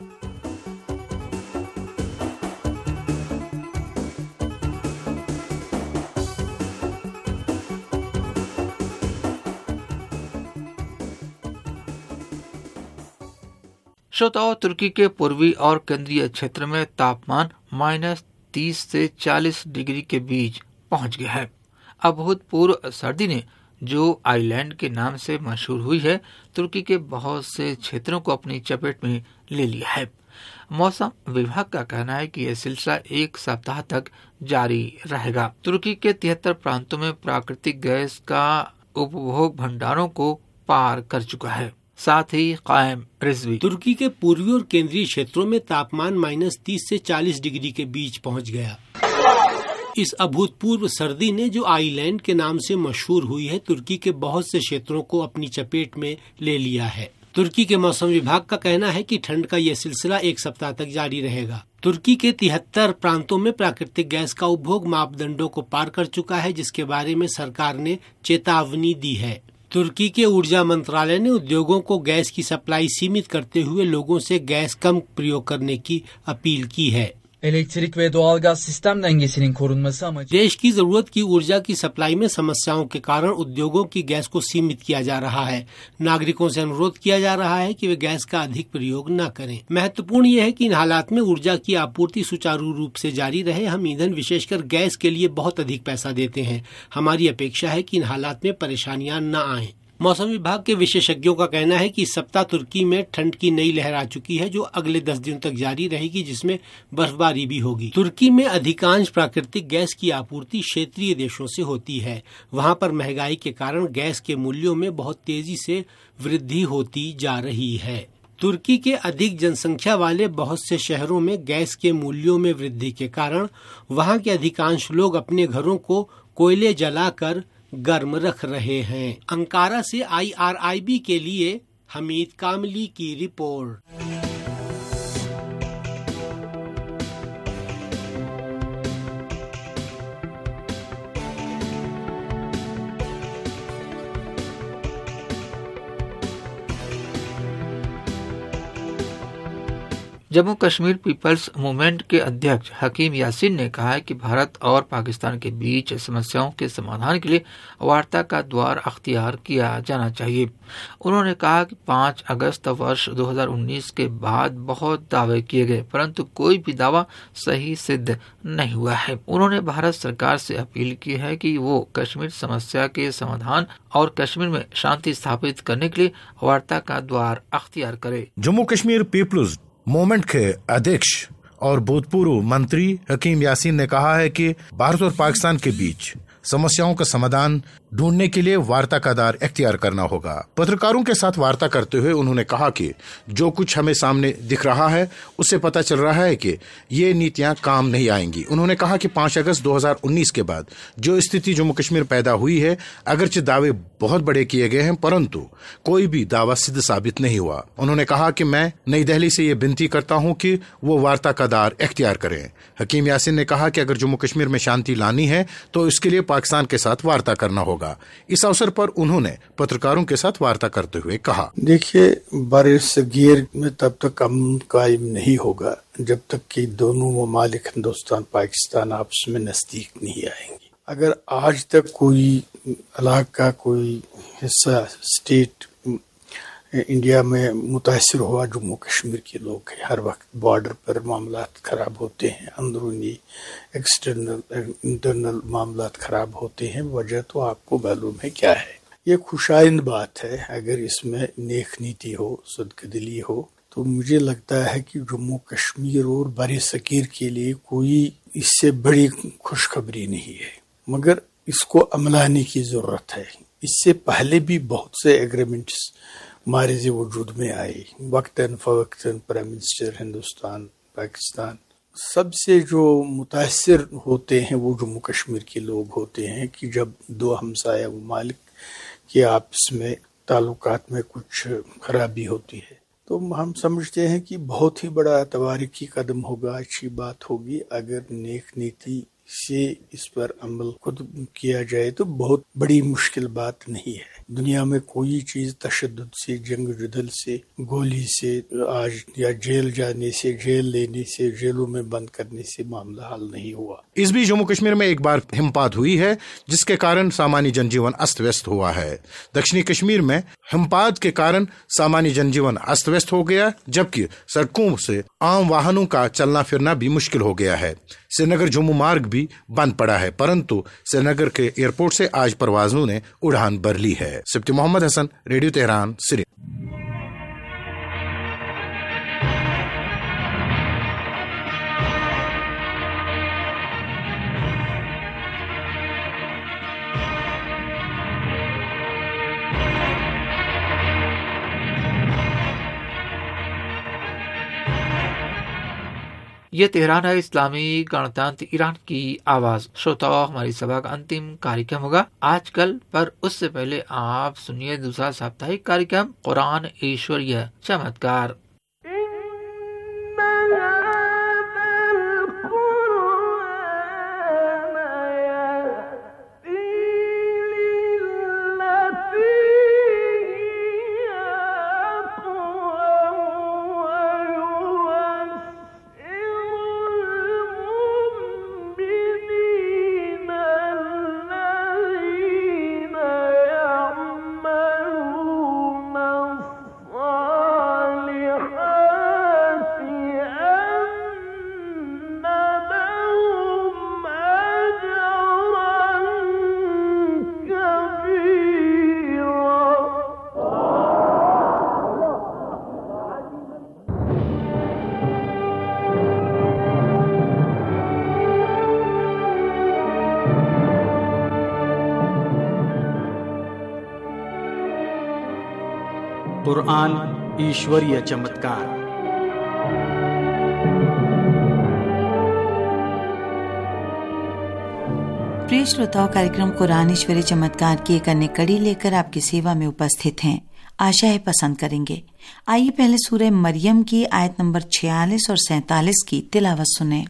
श्रोताओं, तुर्की के पूर्वी और केंद्रीय क्षेत्र में तापमान माइनस तीस से चालीस डिग्री के बीच पहुंच गया है। अभूतपूर्व सर्दी ने, जो आइलैंड के नाम से मशहूर हुई है, तुर्की के बहुत से क्षेत्रों को अपनी चपेट में ले लिया है। मौसम विभाग का कहना है कि यह सिलसिला एक सप्ताह तक जारी रहेगा। तुर्की के तिहत्तर प्रांतों में प्राकृतिक गैस का उपभोग भंडारों को पार कर चुका है। साथ ही कायम रिजवी। तुर्की के पूर्वी और केंद्रीय क्षेत्रों में तापमान माइनस तीस से चालीस डिग्री के बीच पहुंच गया। इस अभूतपूर्व सर्दी ने, जो आइलैंड के नाम से मशहूर हुई है, तुर्की के बहुत से क्षेत्रों को अपनी चपेट में ले लिया है। तुर्की के मौसम विभाग का कहना है कि ठंड का यह सिलसिला एक सप्ताह तक जारी रहेगा। तुर्की के तिहत्तर प्रांतों में प्राकृतिक गैस का उपभोग मापदंडों को पार कर चुका है, जिसके बारे में सरकार ने चेतावनी दी है। तुर्की के ऊर्जा मंत्रालय ने उद्योगों को गैस की सप्लाई सीमित करते हुए लोगों से गैस कम प्रयोग करने की अपील की है। Elektrik ve doğalgaz sistem dengesinin korunması amacı देश की जरूरत की ऊर्जा की सप्लाई में समस्याओं के कारण उद्योगों की गैस को सीमित किया जा रहा है। नागरिकों से अनुरोध किया जा रहा है कि वे गैस का अधिक प्रयोग न करें। महत्वपूर्ण यह है कि इन हालात में ऊर्जा की आपूर्ति सुचारू रूप से जारी रहे। हम ईंधन विशेषकर गैस के लिए बहुत अधिक पैसा देते हैं। हमारी अपेक्षा है कि इन हालात में परेशानियां न आएं। मौसम विभाग के विशेषज्ञों का कहना है कि इस सप्ताह तुर्की में ठंड की नई लहर आ चुकी है, जो अगले दस दिनों तक जारी रहेगी, जिसमें बर्फबारी भी होगी। तुर्की में अधिकांश प्राकृतिक गैस की आपूर्ति क्षेत्रीय देशों से होती है। वहां पर महंगाई के कारण गैस के मूल्यों में बहुत तेजी से वृद्धि होती जा रही है। तुर्की के अधिक जनसंख्या वाले बहुत से शहरों में गैस के मूल्यों में वृद्धि के कारण वहां के अधिकांश लोग अपने घरों को कोयले जलाकर गर्म रख रहे हैं। अंकारा से आई आर आई बी के लिए हमीद कामली की रिपोर्ट। जम्मू कश्मीर पीपल्स मूवमेंट के अध्यक्ष हकीम यासीन ने कहा है कि भारत और पाकिस्तान के बीच समस्याओं के समाधान के लिए वार्ता का द्वार अख्तियार किया जाना चाहिए। उन्होंने कहा कि पाँच अगस्त वर्ष दो हज़ार उन्नीस के बाद बहुत दावे किए गए, परंतु कोई भी दावा सही सिद्ध नहीं हुआ है। उन्होंने भारत सरकार से अपील की है कि वो कश्मीर समस्या के समाधान और कश्मीर में शांति स्थापित करने के लिए वार्ता का द्वार अख्तियार करे। जम्मू कश्मीर पीपल्स मूवमेंट के अध्यक्ष और भूतपूर्व मंत्री हकीम यासीन ने कहा है कि भारत और पाकिस्तान के बीच समस्याओं का समाधान ढूंढने के लिए वार्ता का द्वार इख्तियार करना होगा। पत्रकारों के साथ वार्ता करते हुए उन्होंने कहा कि जो कुछ हमें सामने दिख रहा है उससे पता चल रहा है कि ये नीतियां काम नहीं आएंगी। उन्होंने कहा कि पाँच अगस्त दो हज़ार उन्नीस के बाद जो स्थिति जम्मू कश्मीर पैदा हुई है, अगरचे दावे बहुत बड़े किए गए हैं, परंतु कोई भी दावा सिद्ध साबित नहीं हुआ। उन्होंने कहा कि मैं नई दिल्ली से ये विनती करता हूँ कि वो वार्ता का द्वार इख्तियार करें। हकीम यासीन ने कहा कि अगर जम्मू कश्मीर में शांति लानी है तो इसके लिए पाकिस्तान के साथ वार्ता करना होगा। इस अवसर पर उन्होंने पत्रकारों के साथ वार्ता करते हुए कहा, देखिए, बरसगीर में तब तक अमन कायम नहीं होगा जब तक कि दोनों ममालिक हिंदुस्तान पाकिस्तान आपस में नजदीक नहीं आएंगे। अगर आज तक कोई इलाका, कोई हिस्सा, स्टेट इंडिया में मुतासिर हुआ, जम्मू कश्मीर के लोग हैं। हर वक्त बॉर्डर पर मामलात खराब होते हैं, अंदरूनी एक्सटर्नल इंटरनल मामलात खराब होते हैं। वजह तो आपको मालूम है क्या है। ये खुशाइंद बात है। अगर इसमें नेक नीति हो, सदकदिली हो, तो मुझे लगता है कि जम्मू कश्मीर और बरसगीर के लिए कोई इससे बड़ी खुशखबरी नहीं है, मगर इसको अमलाने की जरूरत है। इससे पहले भी बहुत से एग्रीमेंट्स मारिज़ वजूद में आए, वक्तन फवक्तन। प्राइम मिनिस्टर हिंदुस्तान पाकिस्तान सबसे जो मुतासिर होते हैं वो जम्मू कश्मीर के लोग होते हैं कि जब दो हमसाया ममालिक के आपस में ताल्लुकात में कुछ खराबी होती है, तो हम समझते हैं कि बहुत ही बड़ा तवारीखी कदम होगा, अच्छी बात होगी। अगर नेक नीति से इस पर अमल खुद किया जाए तो बहुत बड़ी मुश्किल बात नहीं है। दुनिया में कोई चीज तशद्दुद से, जंग जुदल से, गोली से, आज या जेल जाने से, जेल लेने से, जेलों में बंद करने से मामला हल नहीं हुआ। इस बीच जम्मू कश्मीर में एक बार हिमपात हुई है, जिसके कारण सामान्य जनजीवन अस्त व्यस्त हुआ है। दक्षिणी कश्मीर में हिमपात के कारण सामान्य जनजीवन अस्त व्यस्त हो गया, जबकि सड़कों से आम वाहनों का चलना फिरना भी मुश्किल हो गया है। श्रीनगर जम्मू मार्ग भी बंद पड़ा है, परंतु श्रीनगर के एयरपोर्ट से आज परवाजों ने उड़ान भर ली है। सिफ्ती मोहम्मद हसन, रेडियो तेहरान, श्री। ये तेहरान है, इस्लामी गणतंत्र ईरान की आवाज। श्रोताओं, हमारी सभा का अंतिम कार्यक्रम होगा आजकल, पर उससे पहले आप सुनिए दूसरा साप्ताहिक कार्यक्रम कुरान ईश्वरीय चमत्कार। See कुरान ईश्वरीय चमत्कार। प्रिय श्रोताओं, कार्यक्रम कुरान ईश्वरीय चमत्कार की एक अन्य कड़ी लेकर आपकी सेवा में उपस्थित हैं। आशा है पसंद करेंगे। आइए पहले सूरह मरियम की आयत नंबर छियालीस और सैतालीस की तिलावत सुने।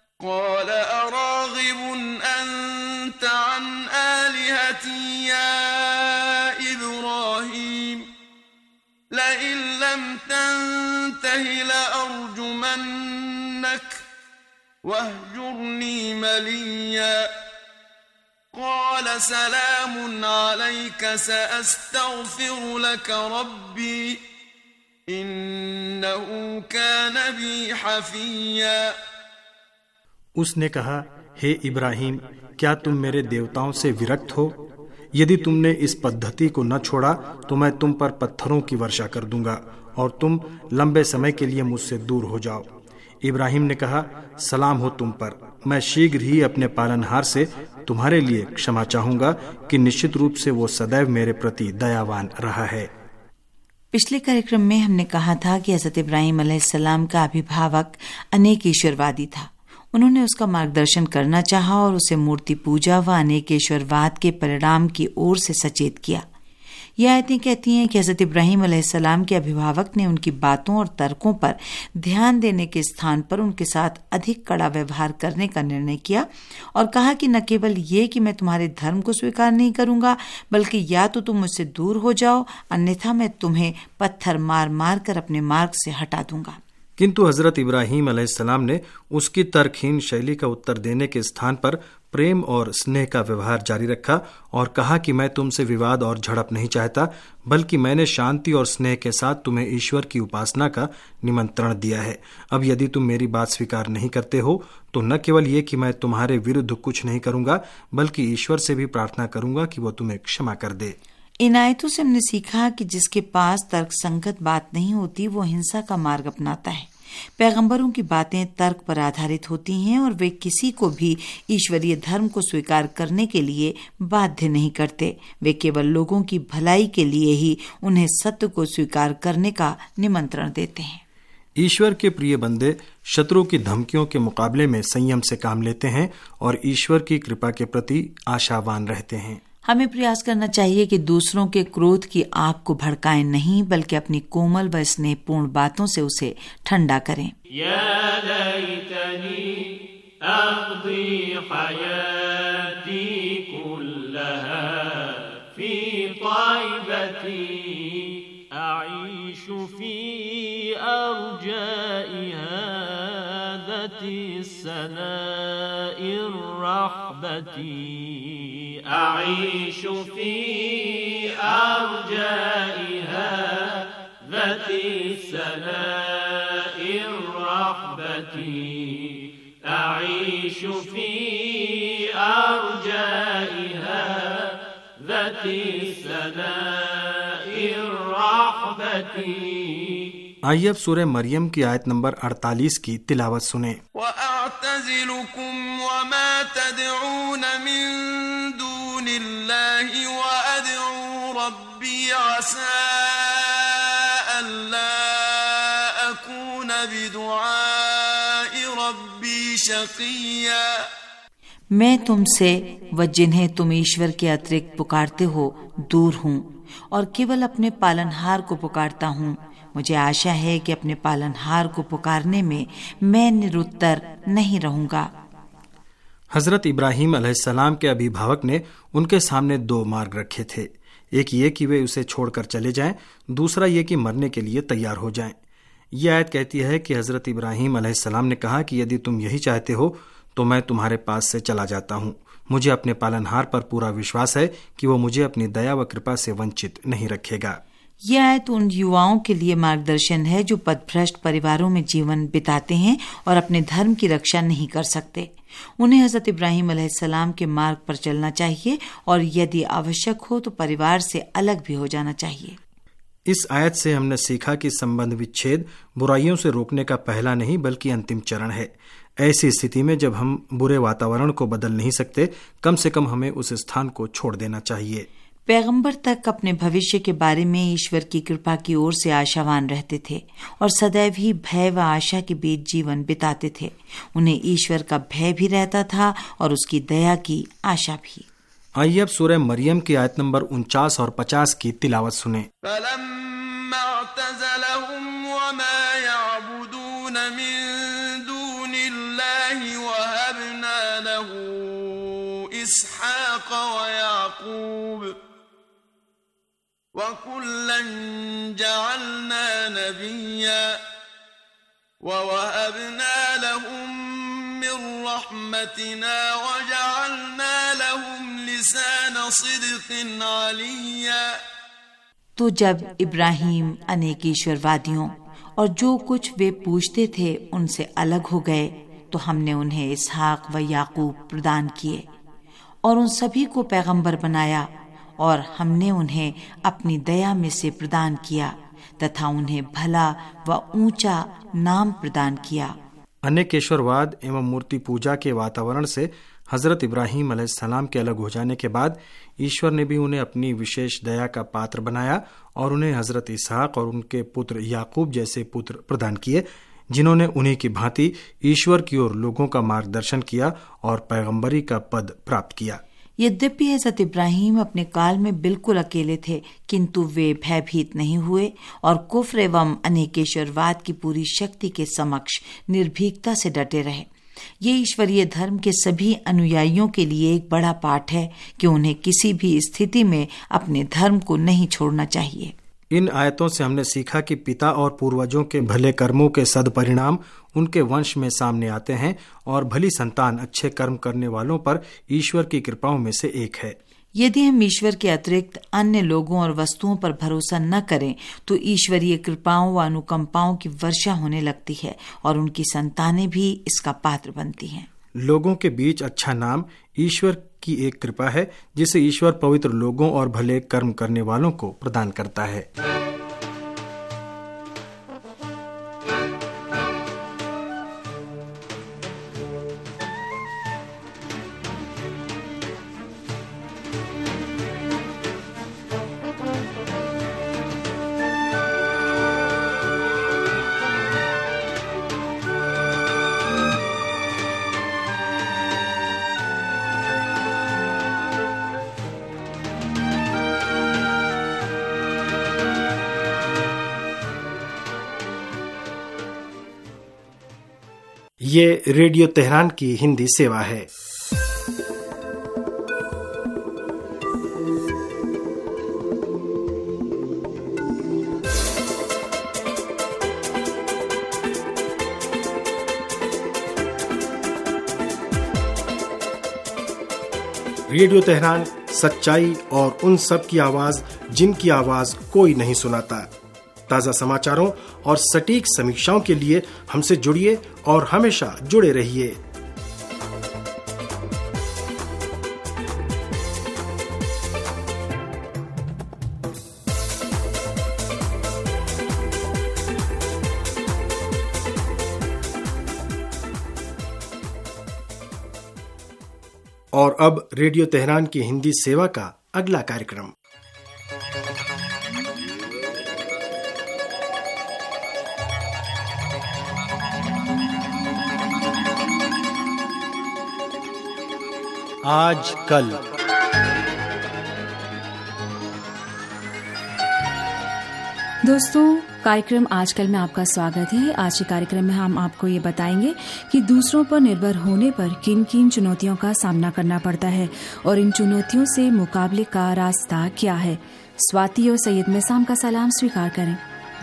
قال سلام عليك سأستغفر لك ربي إنه كان بي حفيا। उसने कहा, हे इब्राहिम, क्या तुम मेरे देवताओं से विरक्त हो? यदि तुमने इस पद्धति को न छोड़ा तो मैं तुम पर पत्थरों की वर्षा कर दूंगा और तुम लंबे समय के लिए मुझसे दूर हो जाओ। इब्राहिम ने कहा, सलाम हो तुम पर, मैं शीघ्र ही अपने पालनहार से तुम्हारे लिए क्षमा चाहूंगा कि निश्चित रूप से वो सदैव मेरे प्रति दयावान रहा है। पिछले कार्यक्रम में हमने कहा था कि हज़रत इब्राहिम अलैहिस्सलाम का अभिभावक अनेक ईश्वरवादी था। उन्होंने उसका मार्गदर्शन करना चाहा और उसे मूर्ति पूजा व अनेक ईश्वरवाद के परिणाम की ओर से सचेत किया। ये आयतें कहती हैं कि हज़रत इब्राहिम अलैहिस्सलाम के अभिभावक ने उनकी बातों और तर्कों पर ध्यान देने के स्थान पर उनके साथ अधिक कड़ा व्यवहार करने का निर्णय किया और कहा कि न केवल ये कि मैं तुम्हारे धर्म को स्वीकार नहीं करूंगा, बल्कि या तो तुम मुझसे दूर हो जाओ, अन्यथा मैं तुम्हें पत्थर मार मार कर अपने मार्ग से हटा दूंगा। किंतु हजरत इब्राहिम अलैहिस्सलाम ने उसकी तर्कहीन शैली का उत्तर देने के स्थान पर प्रेम और स्नेह का व्यवहार जारी रखा और कहा कि मैं तुमसे विवाद और झड़प नहीं चाहता, बल्कि मैंने शांति और स्नेह के साथ तुम्हें ईश्वर की उपासना का निमंत्रण दिया है। अब यदि तुम मेरी बात स्वीकार नहीं करते हो तो न केवल ये कि मैं तुम्हारे विरुद्ध कुछ नहीं करूंगा, बल्कि ईश्वर से भी प्रार्थना करूंगा कि वो तुम्हें क्षमा कर दे। इन आयतों से हमने सीखा कि जिसके पास तर्क संगत बात नहीं होती वो हिंसा का मार्ग अपनाता है। पैगंबरों की बातें तर्क पर आधारित होती हैं और वे किसी को भी ईश्वरीय धर्म को स्वीकार करने के लिए बाध्य नहीं करते। वे केवल लोगों की भलाई के लिए ही उन्हें सत्य को स्वीकार करने का निमंत्रण देते हैं। ईश्वर के प्रिय बंदे शत्रु की धमकियों के मुकाबले में संयम से काम लेते हैं और ईश्वर की कृपा के प्रति आशावान रहते हैं। हमें प्रयास करना चाहिए कि दूसरों के क्रोध की आग को भड़काएं नहीं, बल्कि अपनी कोमल व स्नेहपूर्ण बातों से उसे ठंडा करें। या लैतनी अक़दी हयाती कुल्लहा फी ताइबती अईशु फी अरजाई हादती सनाइर रहबती أعيش في أرجائها ذات السناء الرحبة أعيش في أرجائها ذات السناء الرحبة। आइए अब सूरह मरियम की आयत नंबर अड़तालीस की तिलावत सुने। وأعتزلكم وما تدعون من دون الله وأدعو ربي عسى ألا أكون بدعاء ربي شقيا। मैं तुमसे व जिन्हें तुम ईश्वर के अतिरिक्त पुकारते हो दूर हूँ और केवल अपने पालनहार को पुकारता हूँ। मुझे आशा है कि अपने पालनहार को पुकारने में मैं निरुत्तर नहीं रहूंगा। हजरत इब्राहिम अलैहिस्सलाम के अभिभावक ने उनके सामने दो मार्ग रखे थे। एक ये कि वे उसे छोड़कर चले जाएं, दूसरा ये कि मरने के लिए तैयार हो जाएं। ये आयत कहती है कि हजरत इब्राहिम अलैहिस्सलाम ने कहा कि यदि तुम यही चाहते हो तो मैं तुम्हारे पास से चला जाता हूँ। मुझे अपने पालनहार पर पूरा विश्वास है कि वो मुझे अपनी दया व कृपा से वंचित नहीं रखेगा। यह आयत उन युवाओं के लिए मार्गदर्शन है जो पदभ्रष्ट परिवारों में जीवन बिताते हैं और अपने धर्म की रक्षा नहीं कर सकते। उन्हें हजरत इब्राहिम अलैहिस्सलाम के मार्ग पर चलना चाहिए और यदि आवश्यक हो तो परिवार से अलग भी हो जाना चाहिए। इस आयत से हमने सीखा कि संबंध विच्छेद बुराइयों से रोकने का पहला नहीं बल्कि अंतिम चरण है। ऐसी स्थिति में जब हम बुरे वातावरण को बदल नहीं सकते, कम से कम हमें उस स्थान को छोड़ देना चाहिए। पैगंबर तक अपने भविष्य के बारे में ईश्वर की कृपा की ओर से आशावान रहते थे और सदैव ही भय व आशा के बीच जीवन बिताते थे। उन्हें ईश्वर का भय भी रहता था और उसकी दया की आशा भी। आइए अब सूरह मरियम की आयत नंबर उनचास और पचास की तिलावत सुने। वकुल्लन जअलना नबिय्या ववहबना लहुम मिन रहमतिना वजअलना लहुम लिसान सिद्क़िन अलिय्या। तो जब इब्राहिम अनेक ईश्वरवादियों और जो कुछ वे पूछते थे उनसे अलग हो गए, तो हमने उन्हें इसहाक व याकूब प्रदान किए और उन सभी को पैगंबर बनाया और हमने उन्हें अपनी दया में से प्रदान किया तथा उन्हें भला व ऊंचा नाम प्रदान किया। अनेकेश्वरवाद एवं मूर्ति पूजा के वातावरण से हजरत इब्राहिम अलैहिस्सलाम के अलग हो जाने के बाद ईश्वर ने भी उन्हें अपनी विशेष दया का पात्र बनाया और उन्हें हजरत इसहाक और उनके पुत्र याकूब जैसे पुत्र प्रदान किए, जिन्होंने उन्हीं की भांति ईश्वर की ओर लोगों का मार्गदर्शन किया और पैगंबरी का पद प्राप्त किया। यद्यपि हज़रत इब्राहिम अपने काल में बिल्कुल अकेले थे, किंतु वे भयभीत नहीं हुए और कुफ्र एवं अनेकेश्वरवाद की पूरी शक्ति के समक्ष निर्भीकता से डटे रहे। ये ईश्वरीय धर्म के सभी अनुयायियों के लिए एक बड़ा पाठ है कि उन्हें किसी भी स्थिति में अपने धर्म को नहीं छोड़ना चाहिए। इन आयतों से हमने सीखा कि पिता और पूर्वजों के भले कर्मों के सदपरिणाम उनके वंश में सामने आते हैं और भली संतान अच्छे कर्म करने वालों पर ईश्वर की कृपाओं में से एक है। यदि हम ईश्वर के अतिरिक्त अन्य लोगों और वस्तुओं पर भरोसा न करें तो ईश्वरीय कृपाओं व अनुकंपाओं की वर्षा होने लगती है और उनकी संतानें भी इसका पात्र बनती हैं। लोगों के बीच अच्छा नाम ईश्वर की एक कृपा है जिसे ईश्वर पवित्र लोगों और भले कर्म करने वालों को प्रदान करता है। ये रेडियो तेहरान की हिंदी सेवा है। रेडियो तेहरान सच्चाई और उन सब की आवाज जिनकी आवाज कोई नहीं सुनाता। ताज़ा समाचारों और सटीक समीक्षाओं के लिए हमसे जुड़िए और हमेशा जुड़े रहिए। और अब रेडियो तेहरान की हिंदी सेवा का अगला कार्यक्रम। आज कल। दोस्तों, कार्यक्रम आजकल में आपका स्वागत है। आज के कार्यक्रम में हम आपको ये बताएंगे कि दूसरों पर निर्भर होने पर किन किन चुनौतियों का सामना करना पड़ता है और इन चुनौतियों से मुकाबले का रास्ता क्या है। स्वाति और सैयद मिसाम का सलाम स्वीकार करें।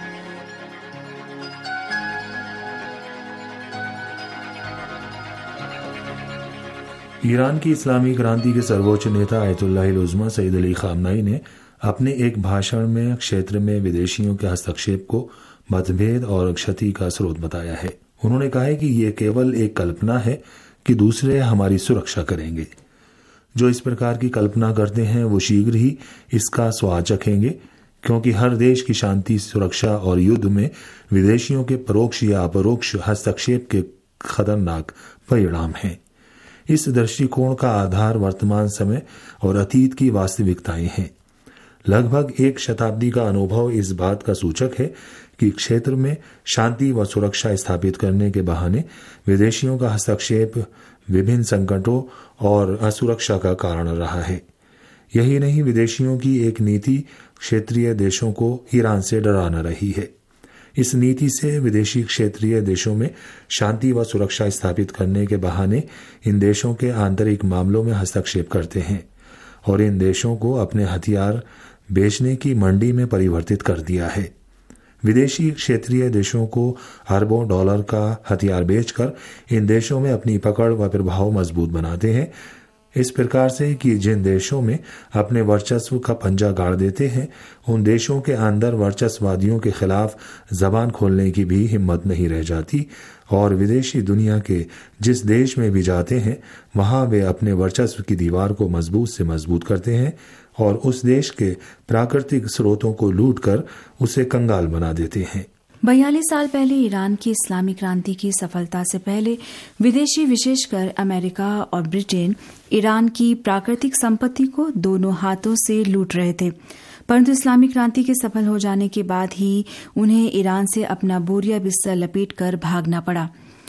ईरान की इस्लामी क्रांति के सर्वोच्च नेता आयतुल्लाह उज़्मा सईद अली खामनाई ने अपने एक भाषण में क्षेत्र में विदेशियों के हस्तक्षेप को मतभेद और क्षति का स्रोत बताया है। उन्होंने कहा है कि ये केवल एक कल्पना है कि दूसरे हमारी सुरक्षा करेंगे। जो इस प्रकार की कल्पना करते हैं वो शीघ्र ही इसका स्वाद चखेंगे, क्योंकि हर देश की शांति, सुरक्षा और युद्ध में विदेशियों के परोक्ष या अपरोक्ष हस्तक्षेप के खतरनाक परिणाम हैं। इस दृष्टिकोण का आधार वर्तमान समय और अतीत की वास्तविकताएं हैं। लगभग एक शताब्दी का अनुभव इस बात का सूचक है कि क्षेत्र में शांति व सुरक्षा स्थापित करने के बहाने विदेशियों का हस्तक्षेप विभिन्न संकटों और असुरक्षा का कारण रहा है। यही नहीं, विदेशियों की एक नीति क्षेत्रीय देशों को ईरान से डराना रही है। इस नीति से विदेशी क्षेत्रीय देशों में शांति व सुरक्षा स्थापित करने के बहाने इन देशों के आंतरिक मामलों में हस्तक्षेप करते हैं और इन देशों को अपने हथियार बेचने की मंडी में परिवर्तित कर दिया है। विदेशी क्षेत्रीय देशों को अरबों डॉलर का हथियार बेचकर इन देशों में अपनी पकड़ व प्रभाव मजबूत बनाते हैं, इस प्रकार से कि जिन देशों में अपने वर्चस्व का पंजा गाड़ देते हैं, उन देशों के अंदर वर्चस्ववादियों के खिलाफ जबान खोलने की भी हिम्मत नहीं रह जाती और विदेशी दुनिया के जिस देश में भी जाते हैं वहां वे अपने वर्चस्व की दीवार को मजबूत से मजबूत करते हैं और उस देश के प्राकृतिक स्रोतों को लूटकर उसे कंगाल बना देते हैं। बयालीस साल पहले ईरान की इस्लामी क्रांति की सफलता से पहले विदेशी, विशेषकर अमेरिका और ब्रिटेन, ईरान की प्राकृतिक संपत्ति को दोनों हाथों से लूट रहे थे, परंतु इस्लामी क्रांति के सफल हो जाने के बाद ही उन्हें ईरान से अपना बोरिया बिस्तर लपेटकर भागना पड़ा।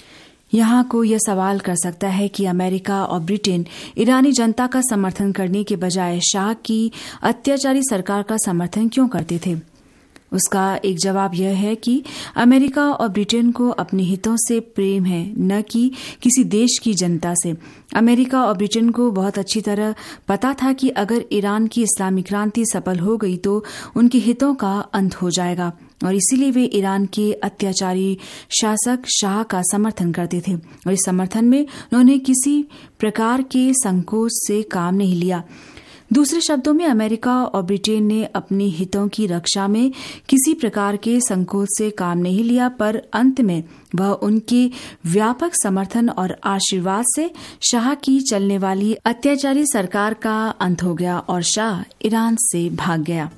यहाँ को यह सवाल कर सकता है कि अमेरिका और ब्रिटेन ईरानी जनता का समर्थन करने के बजाय शाह की अत्याचारी सरकार का समर्थन क्यों करते थे। उसका एक जवाब यह है कि अमेरिका और ब्रिटेन को अपने हितों से प्रेम है, न कि किसी देश की जनता से। अमेरिका और ब्रिटेन को बहुत अच्छी तरह पता था कि अगर ईरान की इस्लामी क्रांति सफल हो गई तो उनके हितों का अंत हो जाएगा और इसीलिए वे ईरान के अत्याचारी शासक शाह का समर्थन करते थे और इस समर्थन में उन्होंने किसी प्रकार के संकोच से काम नहीं लिया। दूसरे शब्दों में, अमेरिका और ब्रिटेन ने अपने हितों की रक्षा में किसी प्रकार के संकोच से काम नहीं लिया, पर अंत में वह उनके व्यापक समर्थन और आशीर्वाद से शाह की चलने वाली अत्याचारी सरकार का अंत हो गया और शाह ईरान से भाग गया।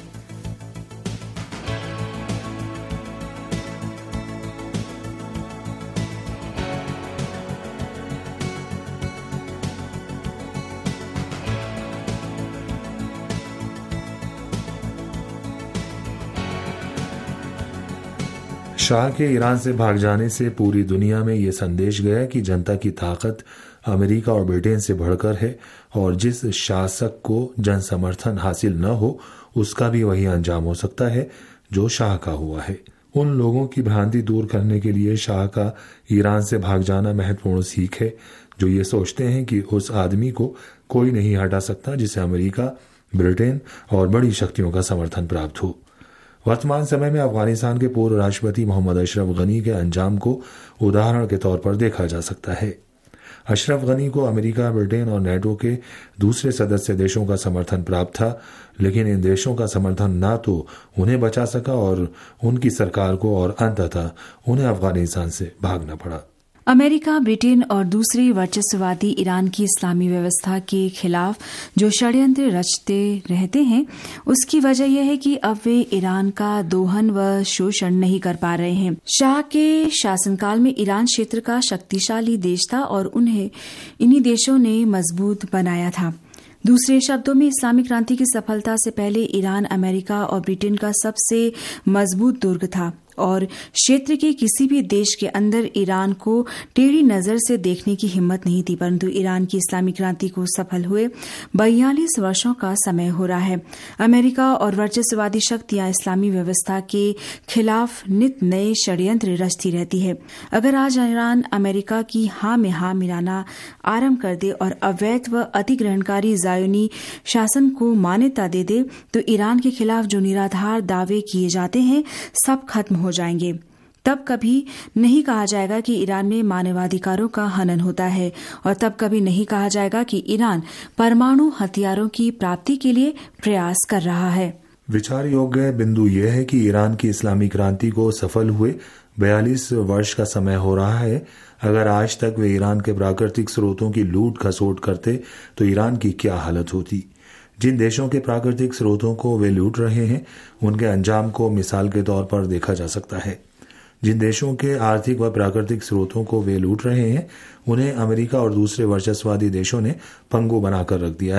शाह के ईरान से भाग जाने से पूरी दुनिया में ये संदेश गया कि जनता की ताकत अमेरिका और ब्रिटेन से बढ़कर है और जिस शासक को जन समर्थन हासिल न हो उसका भी वही अंजाम हो सकता है जो शाह का हुआ है। उन लोगों की भ्रांति दूर करने के लिए शाह का ईरान से भाग जाना महत्वपूर्ण सीख है जो ये सोचते हैं कि उस आदमी को कोई नहीं हटा सकता जिसे अमेरिका, ब्रिटेन और बड़ी शक्तियों का समर्थन प्राप्त हो। वर्तमान समय में अफगानिस्तान के पूर्व राष्ट्रपति मोहम्मद अशरफ गनी के अंजाम को उदाहरण के तौर पर देखा जा सकता है। अशरफ गनी को अमेरिका, ब्रिटेन और नेटो के दूसरे सदस्य देशों का समर्थन प्राप्त था, लेकिन इन देशों का समर्थन न तो उन्हें बचा सका और उनकी सरकार को और अंततः उन्हें अफगानिस्तान से भागना पड़ा। अमेरिका, ब्रिटेन और दूसरे वर्चस्ववादी ईरान की इस्लामी व्यवस्था के खिलाफ जो षड्यंत्र रचते रहते हैं, उसकी वजह यह है कि अब वे ईरान का दोहन व शोषण नहीं कर पा रहे हैं। शाह के शासनकाल में ईरान क्षेत्र का शक्तिशाली देश था और उन्हें इन्हीं देशों ने मजबूत बनाया था। दूसरे शब्दों में, इस्लामी क्रांति की सफलता से पहले ईरान अमेरिका और ब्रिटेन का सबसे मजबूत दुर्ग था और क्षेत्र के किसी भी देश के अंदर ईरान को टेढ़ी नजर से देखने की हिम्मत नहीं थी। परंतु ईरान की इस्लामी क्रांति को सफल हुए बयालीस वर्षों का समय हो रहा है। अमेरिका और वर्चस्ववादी शक्तियां इस्लामी व्यवस्था के खिलाफ नित नए षड्यंत्र रचती रहती है। अगर आज ईरान अमेरिका की हाँ में हाँ मिलाना आरंभ कर दे और अवैध व अतिग्रहणकारी जायोनी शासन को मान्यता दे दे तो ईरान के खिलाफ जो निराधार दावे किए जाते हैं सब खत्म हो जाएंगे। तब कभी नहीं कहा जाएगा कि ईरान में मानवाधिकारों का हनन होता है और तब कभी नहीं कहा जाएगा कि ईरान परमाणु हथियारों की प्राप्ति के लिए प्रयास कर रहा है। विचार योग्य बिंदु यह है कि ईरान की इस्लामी क्रांति को सफल हुए बयालीस वर्ष का समय हो रहा है। अगर आज तक वे ईरान के प्राकृतिक स्रोतों की लूट खसोट करते तो ईरान की क्या हालत होती। जिन देशों के प्राकृतिक स्रोतों को वे लूट रहे हैं उनके अंजाम को मिसाल के तौर पर देखा जा सकता है। जिन देशों के आर्थिक व प्राकृतिक स्रोतों को वे लूट रहे हैं उन्हें अमेरिका और दूसरे वर्चस्ववादी देशों ने पंगु बनाकर रख दिया है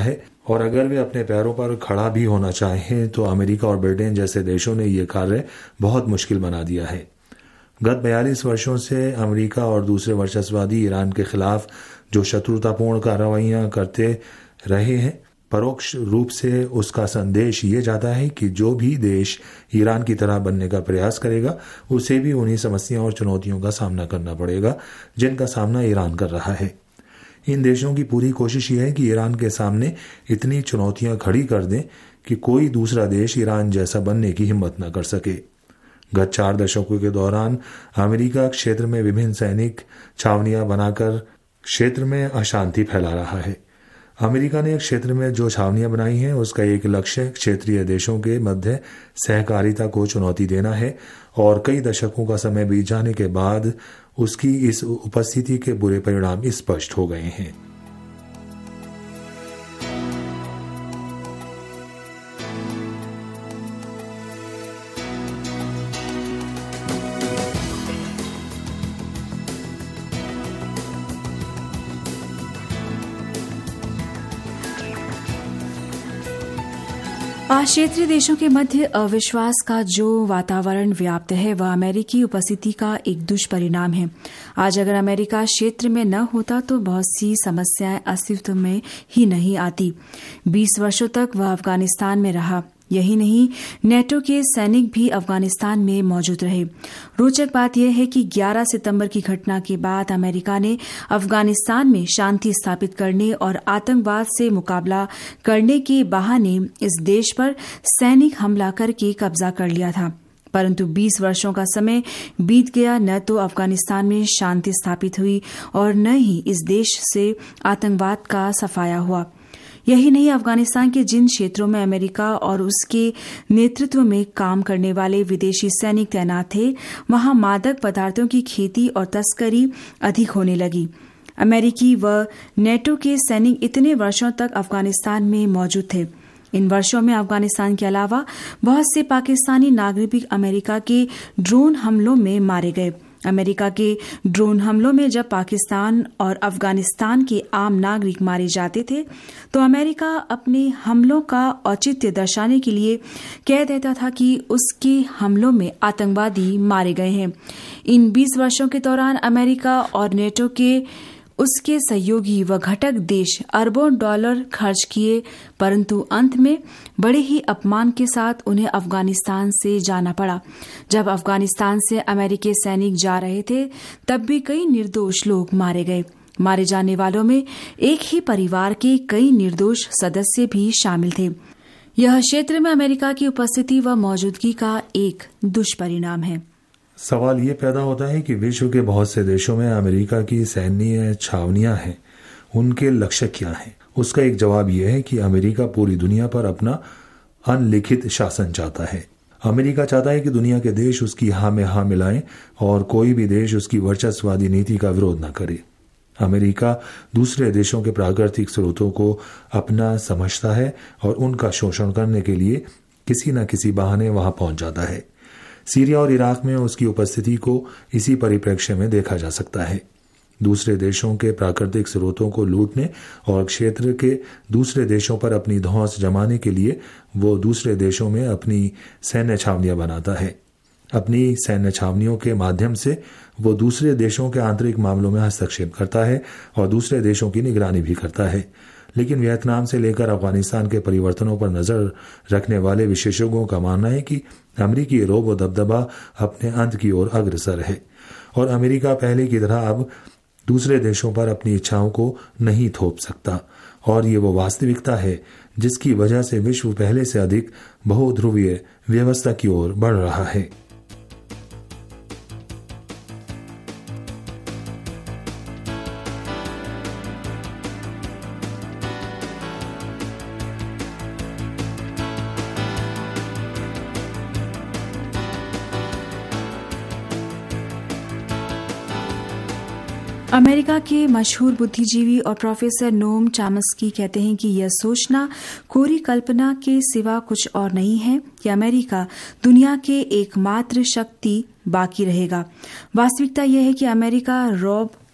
और अगर वे अपने पैरों पर खड़ा भी होना चाहें तो अमेरिका और ब्रिटेन जैसे देशों ने यह कार्य बहुत मुश्किल बना दिया है। गत बयालीस वर्षों से अमेरिका और दूसरे वर्चस्ववादी ईरान के खिलाफ जो शत्रुतापूर्ण कार्रवाइयां करते रहे हैं, परोक्ष रूप से उसका संदेश ये जाता है कि जो भी देश ईरान की तरह बनने का प्रयास करेगा उसे भी उन्हीं समस्याओं और चुनौतियों का सामना करना पड़ेगा जिनका सामना ईरान कर रहा है। इन देशों की पूरी कोशिश ये है कि ईरान के सामने इतनी चुनौतियां खड़ी कर दें कि कोई दूसरा देश ईरान जैसा बनने की हिम्मत न कर सके। गत चार दशकों के दौरान अमेरिका क्षेत्र में विभिन्न सैनिक छावनियां बनाकर क्षेत्र में अशांति फैला रहा है। अमेरिका ने क्षेत्र में जो छावनियां बनाई हैं उसका एक लक्ष्य क्षेत्रीय देशों के मध्य सहकारिता को चुनौती देना है और कई दशकों का समय बीत जाने के बाद उसकी इस उपस्थिति के बुरे परिणाम स्पष्ट हो गए हैं। आज क्षेत्रीय देशों के मध्य अविश्वास का जो वातावरण व्याप्त है वह अमेरिकी उपस्थिति का एक दुष्परिणाम है। आज अगर अमेरिका क्षेत्र में न होता तो बहुत सी समस्याएं अस्तित्व में ही नहीं आती। बीस वर्षों तक वह अफगानिस्तान में रहा। यही नहीं, नेटो के सैनिक भी अफगानिस्तान में मौजूद रहे। रोचक बात यह है कि ग्यारह सितंबर की घटना के बाद अमेरिका ने अफगानिस्तान में शांति स्थापित करने और आतंकवाद से मुकाबला करने के बहाने इस देश पर सैनिक हमला करके कब्जा कर लिया था। परंतु बीस वर्षों का समय बीत गया, न तो अफगानिस्तान में शांति स्थापित हुई और न ही इस देश से आतंकवाद का सफाया हुआ। यही नहीं, अफगानिस्तान के जिन क्षेत्रों में अमेरिका और उसके नेतृत्व में काम करने वाले विदेशी सैनिक तैनात थे, वहां मादक पदार्थों की खेती और तस्करी अधिक होने लगी। अमेरिकी व नेटो के सैनिक इतने वर्षों तक अफगानिस्तान में मौजूद थे। इन वर्षों में अफगानिस्तान के अलावा बहुत से पाकिस्तानी नागरिक भी अमेरिका के ड्रोन हमलों में मारे गए। अमेरिका के ड्रोन हमलों में जब पाकिस्तान और अफगानिस्तान के आम नागरिक मारे जाते थे तो अमेरिका अपने हमलों का औचित्य दर्शाने के लिए कह देता था कि उसके हमलों में आतंकवादी मारे गए हैं। इन बीस वर्षों के दौरान अमेरिका और नेटो के उसके सहयोगी व घटक देश अरबों डॉलर खर्च किए, परंतु अंत में बड़े ही अपमान के साथ उन्हें अफगानिस्तान से जाना पड़ा। जब अफगानिस्तान से अमेरिकी सैनिक जा रहे थे तब भी कई निर्दोष लोग मारे गए। मारे जाने वालों में एक ही परिवार के कई निर्दोष सदस्य भी शामिल थे। यह क्षेत्र में अमेरिका की उपस्थिति व मौजूदगी का एक दुष्परिणाम है। सवाल ये पैदा होता है कि विश्व के बहुत से देशों में अमेरिका की सैन्य छावनियां हैं, उनके लक्ष्य क्या हैं? उसका एक जवाब यह है कि अमेरिका पूरी दुनिया पर अपना अनलिखित शासन चाहता है। अमेरिका चाहता है कि दुनिया के देश उसकी हाँ में हाँ मिलाएं और कोई भी देश उसकी वर्चस्ववादी नीति का विरोध न करे। अमेरिका दूसरे देशों के प्राकृतिक स्रोतों को अपना समझता है और उनका शोषण करने के लिए किसी न किसी बहाने वहां पहुंच जाता है। सीरिया और इराक में उसकी उपस्थिति को इसी परिप्रेक्ष्य में देखा जा सकता है। दूसरे देशों के प्राकृतिक स्रोतों को लूटने और क्षेत्र के दूसरे देशों पर अपनी धौंस जमाने के लिए वो दूसरे देशों में अपनी सैन्य छावनियां बनाता है। अपनी सैन्य छावनियों के माध्यम से वो दूसरे देशों के आंतरिक मामलों में हस्तक्षेप करता है और दूसरे देशों की निगरानी भी करता है। लेकिन वियतनाम से लेकर अफगानिस्तान के परिवर्तनों पर नजर रखने वाले विशेषज्ञों का मानना है कि अमेरिकी रोब व दबदबा अपने अंत की ओर अग्रसर है और अमेरिका पहले की तरह अब दूसरे देशों पर अपनी इच्छाओं को नहीं थोप सकता। और ये वो वास्तविकता है जिसकी वजह से विश्व पहले से अधिक बहुध्रुवीय व्यवस्था की ओर बढ़ रहा है। अमेरिका के मशहूर बुद्धिजीवी और प्रोफेसर नोम चामस्की कहते हैं कि यह सोचना कोरी कल्पना के सिवा कुछ और नहीं है कि अमेरिका दुनिया के एकमात्र शक्ति बाकी रहेगा। वास्तविकता यह है कि अमेरिका रौब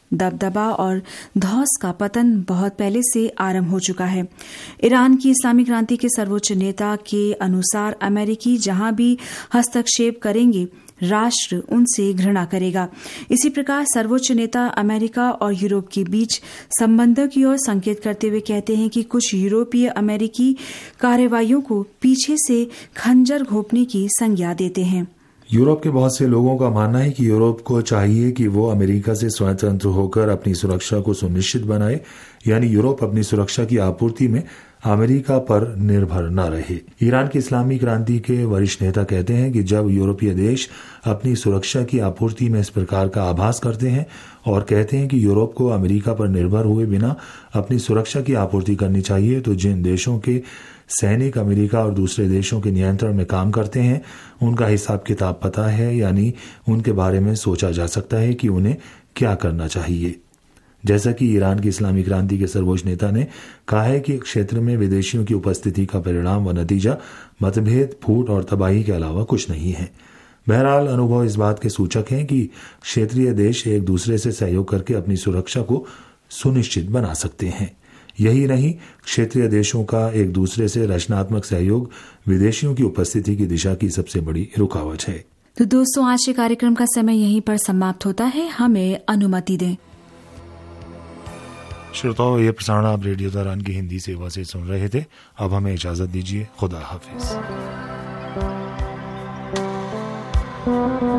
दबदबा और धौस का पतन बहुत पहले से आरंभ हो चुका है। ईरान की इस्लामी क्रांति के सर्वोच्च नेता के अनुसार अमेरिकी जहां भी हस्तक्षेप करेंगे, राष्ट्र उनसे घृणा करेगा। इसी प्रकार सर्वोच्च नेता अमेरिका और यूरोप के बीच संबंधों की ओर संकेत करते हुए कहते हैं कि कुछ यूरोपीय अमेरिकी कार्रवाइयों को पीछे से खंजर घोंपने की संज्ञा देते हैं। यूरोप के बहुत से लोगों का मानना है कि यूरोप को चाहिए कि वो अमेरिका से स्वतंत्र होकर अपनी सुरक्षा को सुनिश्चित बनाए, यानी यूरोप अपनी सुरक्षा की आपूर्ति में अमेरिका पर निर्भर न रहे। ईरान की इस्लामी क्रांति के वरिष्ठ नेता कहते हैं कि जब यूरोपीय देश अपनी सुरक्षा की आपूर्ति में इस प्रकार का आभास करते हैं और कहते हैं कि यूरोप को अमेरिका पर निर्भर हुए बिना अपनी सुरक्षा की आपूर्ति करनी चाहिए, तो जिन देशों के सैनिक अमेरिका और दूसरे देशों के नियंत्रण में काम करते हैं उनका हिसाब किताब पता है, यानी उनके बारे में सोचा जा सकता है कि उन्हें क्या करना चाहिए। जैसा कि ईरान की इस्लामी क्रांति के सर्वोच्च नेता ने कहा है कि क्षेत्र में विदेशियों की उपस्थिति का परिणाम व नतीजा मतभेद, फूट और तबाही के अलावा कुछ नहीं है। बहरहाल अनुभव इस बात के सूचक हैं कि क्षेत्रीय देश एक दूसरे से सहयोग करके अपनी सुरक्षा को सुनिश्चित बना सकते हैं। यही नहीं, क्षेत्रीय देशों का एक दूसरे से रचनात्मक सहयोग विदेशियों की उपस्थिति की दिशा की सबसे बड़ी रुकावट है। तो दोस्तों, आज के कार्यक्रम का समय यहीं पर समाप्त होता है। हमें अनुमति दें। श्रोताओं, ये प्रसारण आप रेडियो दौरान की हिंदी सेवा से सुन रहे थे। अब हमें इजाजत दीजिए। खुदा हाफिज।